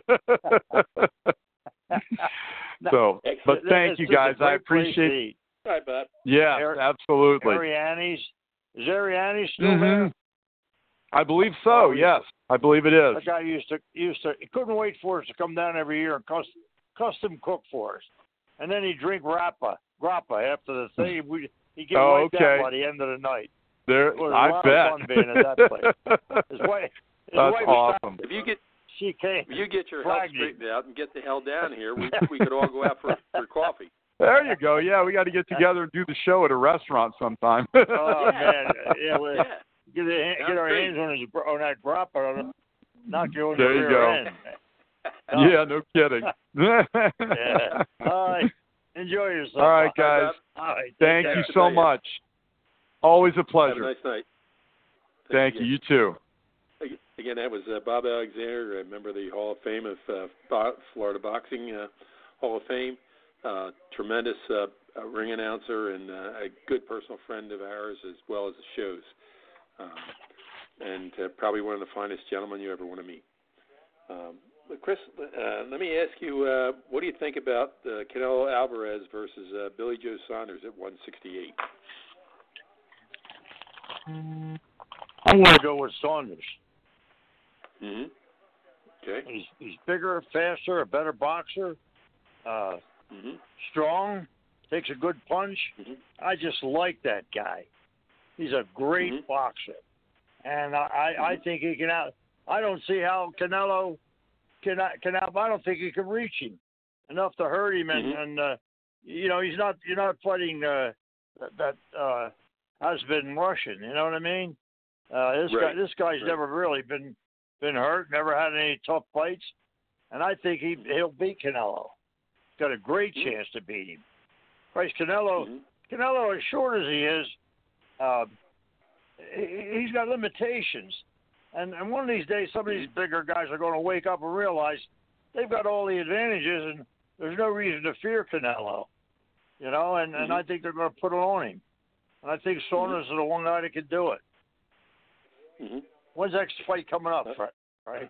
So, but thank It's you just a guys. I great place appreciate. to eat. All right, Bob. Yeah, Ari- absolutely. Ariani's. Is Ariani's still Mhm. there? I believe so. Oh, yeah. Yes, I believe it is. That guy used to used to he couldn't wait for us to come down every year and custom custom cook for us, and then he'd drink grappa grappa after the thing. We he'd get Oh, wiped okay. out by the end of the night. There, It was a I lot of bet. fun being at that place. His wife, his That's wife was awesome. If you get She came. if you get your health Flagged you. straightened out and get the hell down here, we we could all go out for for coffee. There you go. Yeah, we got to get together and do the show at a restaurant sometime. Oh Yeah. man, yeah, we, Yeah. get, a, Sounds get our great. hands on his on that grappa, and knock you on There the you rear go. end. Yeah, no kidding. Yeah. All right. Enjoy yourself. All right, guys. All right. take Thank care. you to so know you. much. Always a Have a pleasure. nice night. Thank you. You too. Again, that was uh, Bob Alexander, a member of the Hall of Fame of uh, Bo- Florida Boxing uh, Hall of Fame. Uh, tremendous uh, uh, ring announcer and uh, a good personal friend of ours, as well as the shows. Um, and uh, probably one of the finest gentlemen you ever want to meet. Um, but Chris, uh, let me ask you, uh, what do you think about uh, Canelo Alvarez versus uh, Billy Joe Saunders at one sixty-eight? I'm going to go with Saunders. Mm-hmm. Okay. He's he's bigger, faster, a better boxer, uh, Mm-hmm. strong, takes a good punch. Mm-hmm. I just like that guy. He's a great Mhm. boxer, and I, I, I think he can out. I don't see how Canelo can can out. I don't think he can reach him enough to hurt him, and, Mhm. and uh, you know he's not. You're not fighting uh, that, that uh, has been Russian. You know what I mean? Uh, this Right. guy, this guy's Right. never really been been hurt. Never had any tough fights, and I think he he'll beat Canelo. Got a great Mhm. chance to beat him. Christ, Canelo. Mm-hmm. Canelo, as short as he is, uh, he, he's got limitations. And, and one of these days, some of these bigger guys are going to wake up and realize they've got all the advantages, and there's no reason to fear Canelo. You know, and, and Mhm. I think they're going to put it on him. And I think Saunders is the one guy that can do it. Mm-hmm. When's that fight coming up, Fred? Right?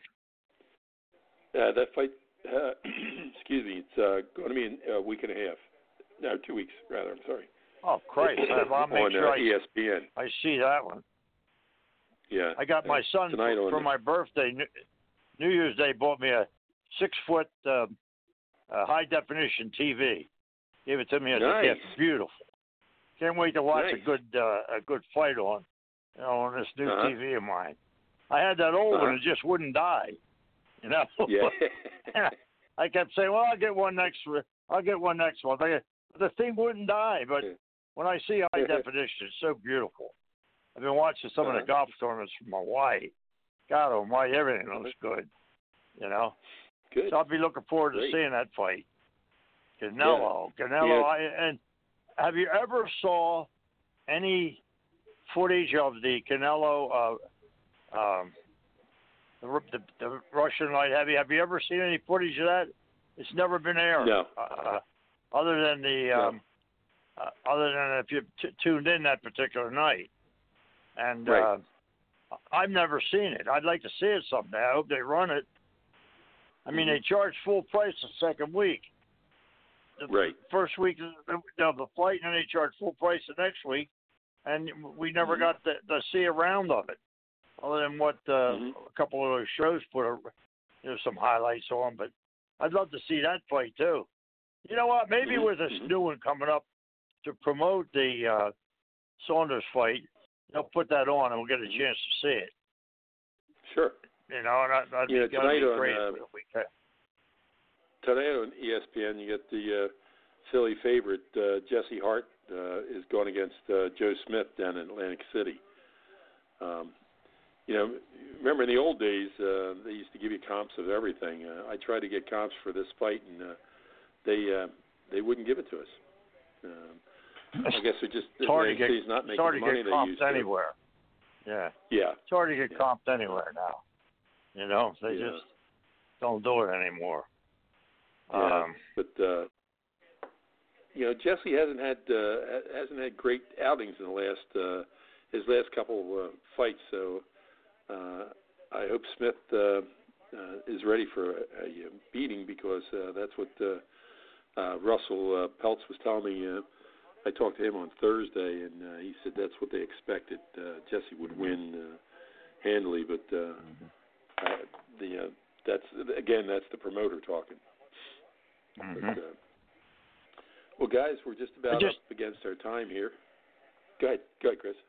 Uh, that fight, uh, excuse me, it's uh, going to be in a week and a half. No, two weeks, rather, I'm sorry. Oh, Christ. I'll make on sure uh, I, E S P N. I see that one. Yeah. I got my Uh, son tonight for, on for the- my birthday. New, New Year's Day bought me a six-foot uh, uh, high-definition T V. Gave it to me as Nice. a gift. Beautiful. Can't wait to watch Nice. a good uh, a good fight on, you know, on this new Uh-huh. T V of mine. I had that old Uh-huh. one; it just wouldn't die. You know. Yeah. I kept saying, "Well, I'll get one next. I'll get one next month." I, the thing wouldn't die, but Yeah. when I see high definition, it's so beautiful. I've been watching some of Uh-huh. the golf tournaments from Hawaii. God almighty, everything looks good. You know. Good. So I'll be looking forward to Great. seeing that fight. Canelo, Canelo, Yeah. I, and have you ever saw any footage of the Canelo, uh, um, the, the, the Russian light heavy? Have you ever seen any footage of that? It's never been aired. No. Uh, other than the, No. um, uh, other than if you t- tuned in that particular night, and Right. uh, I've never seen it. I'd like to see it someday. I hope they run it. I mean, Mhm. they charge full price the second week. the Right. first week of the, of the fight, and then they charged full price the next week, and we never Mm-hmm. got to, to see a round of it, other than what uh, Mhm. a couple of those shows put a, you know, some highlights on. But I'd love to see that fight too. You know what? Maybe Mhm. with this Mhm. new one coming up to promote the uh, Saunders fight, they'll put that on, and we'll get a chance to see it. Sure. You know, and that, that'd Yeah, be, that'd tonight be on, great uh, if we could. Tonight on E S P N, you get the uh, Philly favorite, uh, Jesse Hart, uh, is going against uh, Joe Smith down in Atlantic City. Um, you know, remember in the old days, uh, they used to give you comps of everything. Uh, I tried to get comps for this fight, and uh, they uh, they wouldn't give it to us. Um, I guess they're just It's hard to Atlantic get, City's not it's making hard the to money get they used comped to. anywhere. Yeah. Yeah. It's hard to get Yeah. comped anywhere now. You know, they Yeah. just don't do it anymore. Yeah. Um, But uh, you know, Jesse hasn't had uh, hasn't had great outings in the last uh, his last couple uh, fights. So uh, I hope Smith uh, uh, is ready for a, a beating, because uh, that's what uh, uh, Russell uh, Peltz was telling me. Uh, I talked to him on Thursday, and uh, he said that's what they expected. Uh, Jesse would win uh, handily, but uh, uh, the uh, that's again that's the promoter talking. mhm. But, uh, well, guys, we're just about just- up against our time here. Go ahead, go ahead, Chris.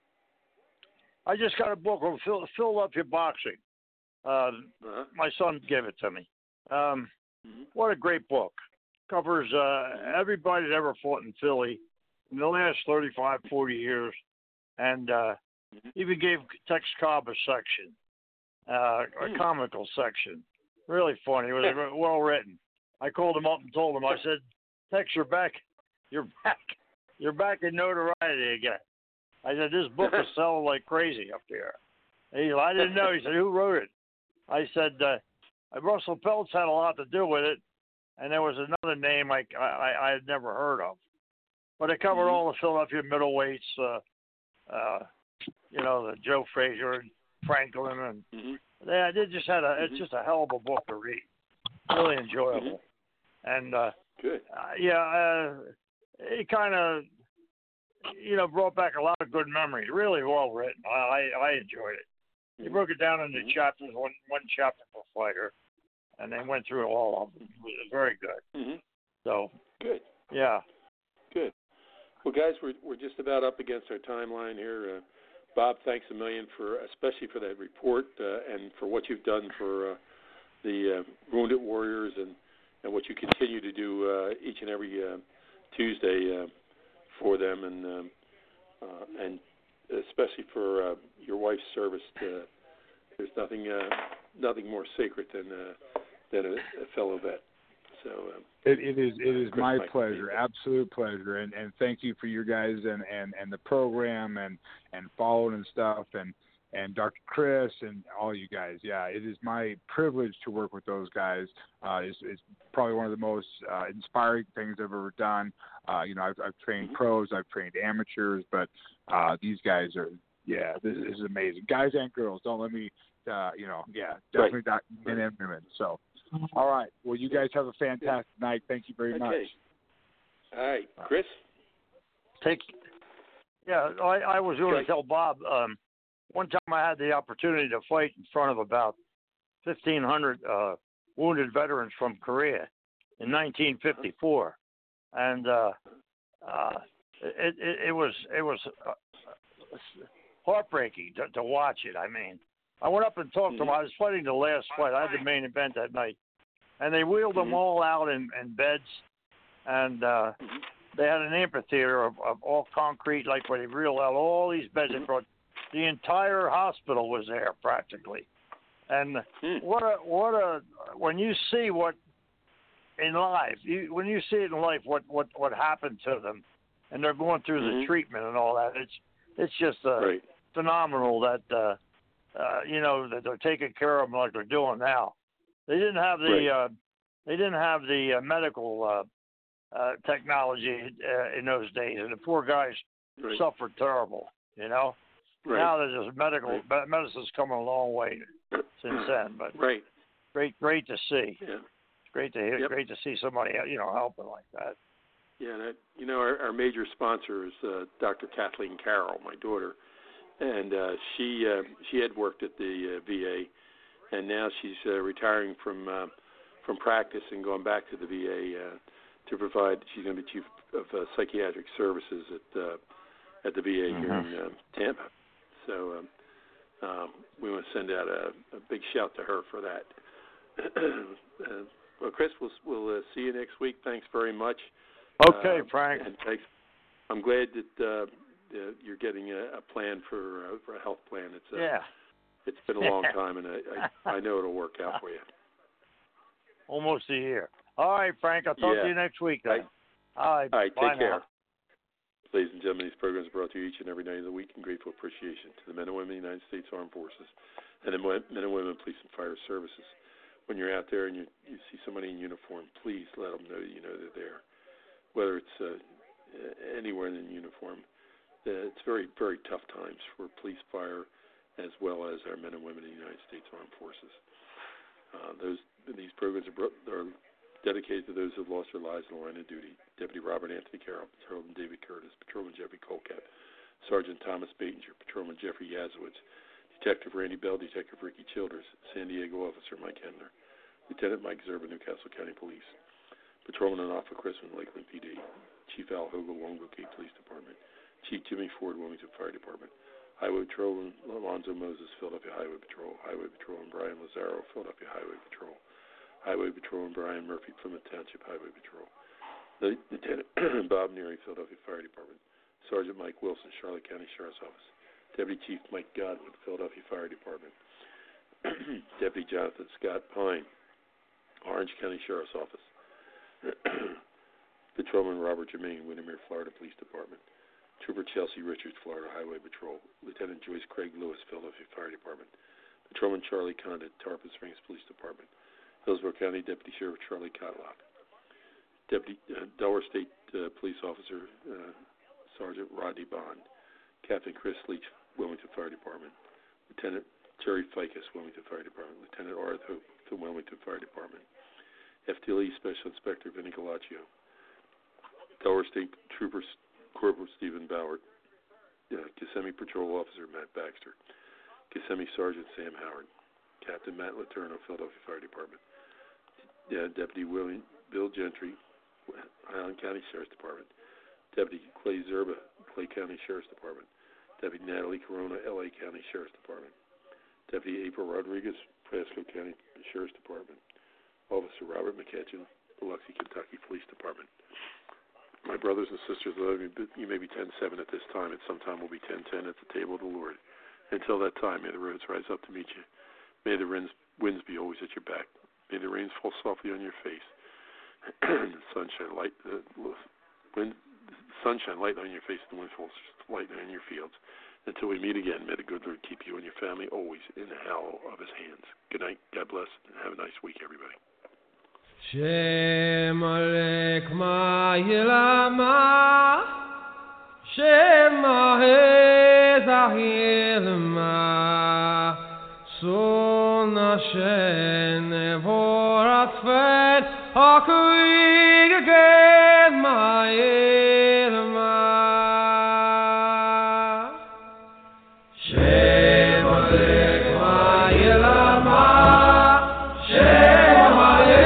I just got a book on Phil, Philadelphia boxing. Uh, Uh-huh. my son gave it to me. Um, Mhm. what a great book. Covers uh, everybody that ever fought in Philly in the last thirty-five, forty years, and uh, Mhm. even gave Tex Cobb a section, uh, a Mm. comical section. Really funny. It was well written. I called him up and told him, I said, Tex, you're back. You're back. You're back in notoriety again. I said, this book is selling like crazy up here. And he, I didn't know. He said, who wrote it? I said, uh, Russell Peltz had a lot to do with it, and there was another name I, I, I had never heard of. But it covered Mhm. all the Philadelphia middleweights, uh, uh, you know, the Joe Frazier and Franklin, and Mhm. they, they just had a, Mhm. it's just a hell of a book to read. Really enjoyable. And, uh, Good. uh, yeah, uh, it kind of, you know, brought back a lot of good memories. Really well written. I, I, I enjoyed it. He Mhm. broke it down into Mhm. chapters, one one chapter per fighter, and they went through all of them. It was very good. Mhm. So, Good. yeah. Good. Well, guys, we're we're just about up against our timeline here. Uh, Bob, thanks a million for, especially for that report uh, and for what you've done for uh, the uh, Wounded Warriors, and, and what you continue to do uh, each and every uh, Tuesday uh, for them, and um, uh, and especially for uh, your wife's service. To, there's nothing uh, nothing more sacred than uh, than a, a fellow vet. So. Um, It, it is it is Chris my Mike, pleasure, please. absolute pleasure, and, and thank you for your guys and, and, and the program and, and following and stuff, and, and Doctor Chris and all you guys. Yeah, it is my privilege to work with those guys. Uh, it's, it's probably one of the most uh, inspiring things I've ever done. Uh, you know, I've, I've trained Mm-hmm. pros, I've trained amateurs, but uh, these guys are, yeah, this, this is amazing. Guys and girls, don't let me, uh, you know, yeah, definitely not men and women. So. All right. Well, you guys have a fantastic night. Thank you very Okay. much. All right, Chris. Take, yeah, I, I was going Okay. to tell Bob, um, one time I had the opportunity to fight in front of about fifteen hundred uh, wounded veterans from Korea in nineteen fifty-four. And uh, uh, it, it, it was, it was uh, heartbreaking to, to watch it. I mean, I went up and talked to them. I was fighting the last fight. I had the main event that night. And they wheeled them Mhm. all out in, in beds. And uh, they had an amphitheater of, of all concrete, like where they wheeled out all these beds. They brought, the entire hospital was there practically. And Hmm. what a, what a, when you see what, in life, you, when you see it in life, what, what, what happened to them, and they're going through Mhm. the treatment and all that, it's, it's just uh, Right. phenomenal that, uh, uh, you know, that they're taking care of them like they're doing now. They didn't have the, Right. uh, they didn't have the uh, medical uh, uh, technology uh, in those days, and the poor guys Right. suffered terrible. You know, Right. now there's just medical Right. me- medicine's come a long way since then. But Right. great, great to see. Yeah. It's great to hear. Yep. Great to see somebody, you know, helping like that. Yeah, that, you know, our, our major sponsor is uh, Doctor Kathleen Carroll, my daughter, and uh, she uh, she had worked at the uh, V A, and now she's uh, retiring from uh, from practice and going back to the V A uh, to provide. She's going to be chief of uh, psychiatric services at uh, at the V A mm-hmm. here in uh, Tampa. So um, um, we want to send out a, a big shout to her for that. uh, well, Chris, we'll, we'll uh, see you next week. Thanks very much. Okay, uh, Frank. And thanks. I'm glad that uh, uh, you're getting a, a plan for uh, for a health plan. It's uh, yeah. It's been a long time, and I, I I know it'll work out for you. Almost a year. All right, Frank. I'll talk yeah. to you next week. Then. I, All right. All right. Bye Take care. now. Ladies and gentlemen, these programs are brought to you each and every night of the week in grateful appreciation to the men and women of the United States Armed Forces and the men and women of police and fire services. When you're out there and you, you see somebody in uniform, please let them know that you know they're there. Whether it's uh, anywhere in uniform, uh, it's very, very tough times for police, fire, as well as our men and women of the United States Armed Forces. Uh, those These programs are, bro- are dedicated to those who have lost their lives in the line of duty. Deputy Robert Anthony Carroll, Patrolman David Curtis, Patrolman Jeffrey Colcat, Sergeant Thomas Batinger, Patrolman Jeffrey Yazowitz, Detective Randy Bell, Detective Ricky Childers, San Diego Officer Mike Hendler, Lieutenant Mike Zerba, Newcastle County Police, Patrolman Anafa Chrisman, Lakeland P D, Chief Al Hogle, Longboat Gate Police Department, Chief Jimmy Ford, Wilmington Fire Department, Highway Patrolman Alonzo Moses, Philadelphia Highway Patrol, Highway Patrolman Brian Lazaro, Philadelphia Highway Patrol, Highway Patrolman Brian Murphy, Plymouth Township Highway Patrol, Lieutenant Bob Neary, Philadelphia Fire Department, Sergeant Mike Wilson, Charlotte County Sheriff's Office, Deputy Chief Mike Godwin, Philadelphia Fire Department, Deputy Jonathan Scott Pine, Orange County Sheriff's Office, Patrolman Robert Jermaine, Windermere, Florida Police Department, Trooper Chelsea Richards, Florida Highway Patrol, Lieutenant Joyce Craig Lewis, Philadelphia Fire Department, Patrolman Charlie Condit, Tarpon Springs Police Department, Hillsborough County Deputy Sheriff Charlie Cotlock, Deputy uh, Delaware State uh, Police Officer uh, Sergeant Rodney Bond, Captain Chris Leach, Wilmington Fire Department, Lieutenant Terry Ficus, Wilmington Fire Department, Lieutenant Arth Hope, the Wilmington Fire Department, F T L E Special Inspector Vinnie Galaccio, Delaware State Troopers Corporal Stephen Ballard, uh, Kissimmee Patrol Officer Matt Baxter, Kissimmee Sergeant Sam Howard, Captain Matt Letourneau, Philadelphia Fire Department, uh, Deputy William, Bill Gentry, Highland County Sheriff's Department, Deputy Clay Zerba, Clay County Sheriff's Department, Deputy Natalie Corona, L A County Sheriff's Department, Deputy April Rodriguez, Pasco County Sheriff's Department, Officer Robert McKetchin, Biloxi, Kentucky Police Department. My brothers and sisters, you may be ten seven at this time. At some time, we'll be ten ten at the table of the Lord. Until that time, may the roads rise up to meet you. May the winds, winds be always at your back. May the rains fall softly on your face. the sunshine light, the wind, sunshine light on your face, and the wind falls light on your fields. Until we meet again, may the good Lord keep you and your family always in the hollow of His hands. Good night. God bless, and have a nice week, everybody. Shem Alek Ma'ilama Shem Ahezahilma Son Hashem Nevorat Akuig Again Ma'ilma Shem Alek Ma'ilama Shem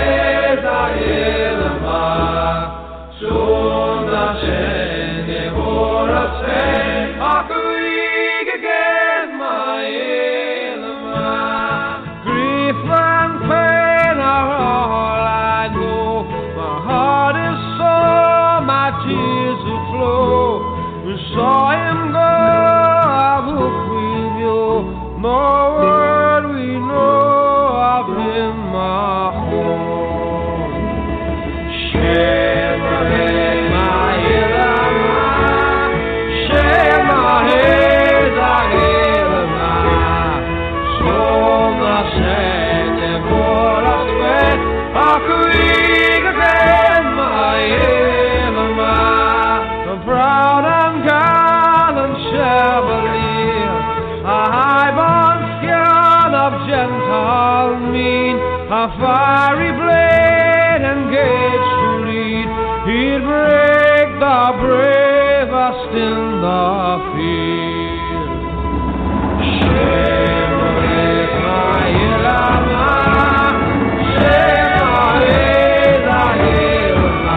Saw him go, I will preview. More word we know of him, Mahon. Shem Ma'ilama, Shem Ahezahilama, Som Hashem Nevorat Vet, Akuig Again Ma'ilama. The proud and gallant Chevalier, a high-born scion of gentle mien, a fiery blade are bravest in the field. Shemoreh Ma'ilama, Shemoreh Zahilma,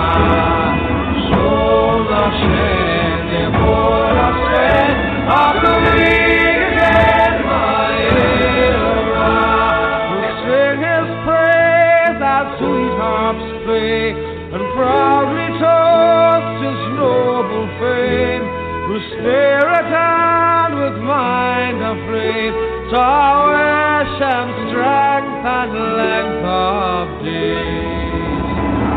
Shom Hashem Devoraseh, Akurig again Ma'ilama. Who sing His praise as sweet harps play, and proudly toast His noble fame, whose spirit and with mind afraid saw wish and strength and length of days.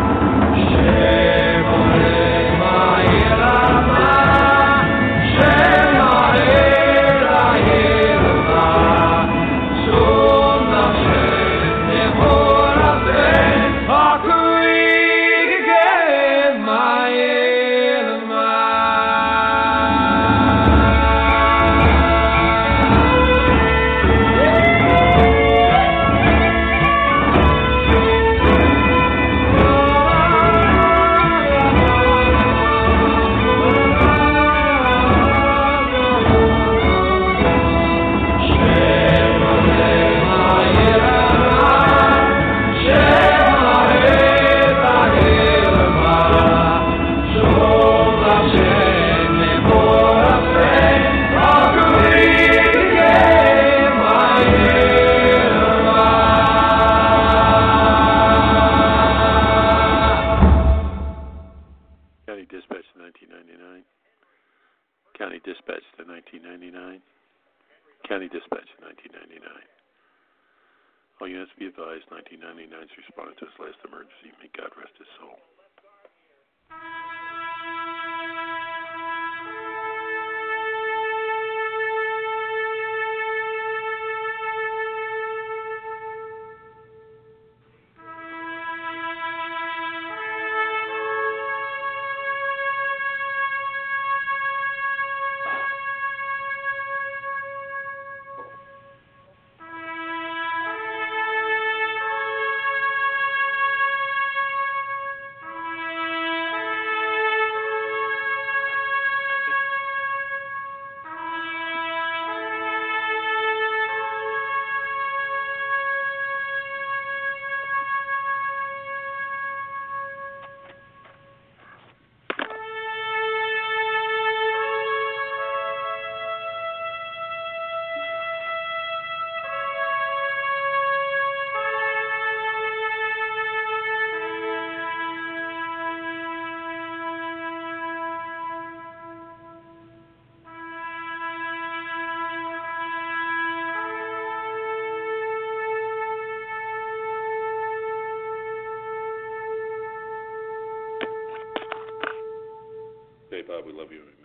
Shemoreh Ma'ilama, Shemoreh Zahilma, Shom Hashem Devoraseh, Akurig again Ma'ilma. County Dispatch to nineteen ninety-nine. County Dispatch to nineteen ninety-nine. County Dispatch to nineteen ninety-nine. All units be advised, nineteen ninety-nine's responded to his last emergency. May God rest his soul. Hey, Bob, we love you.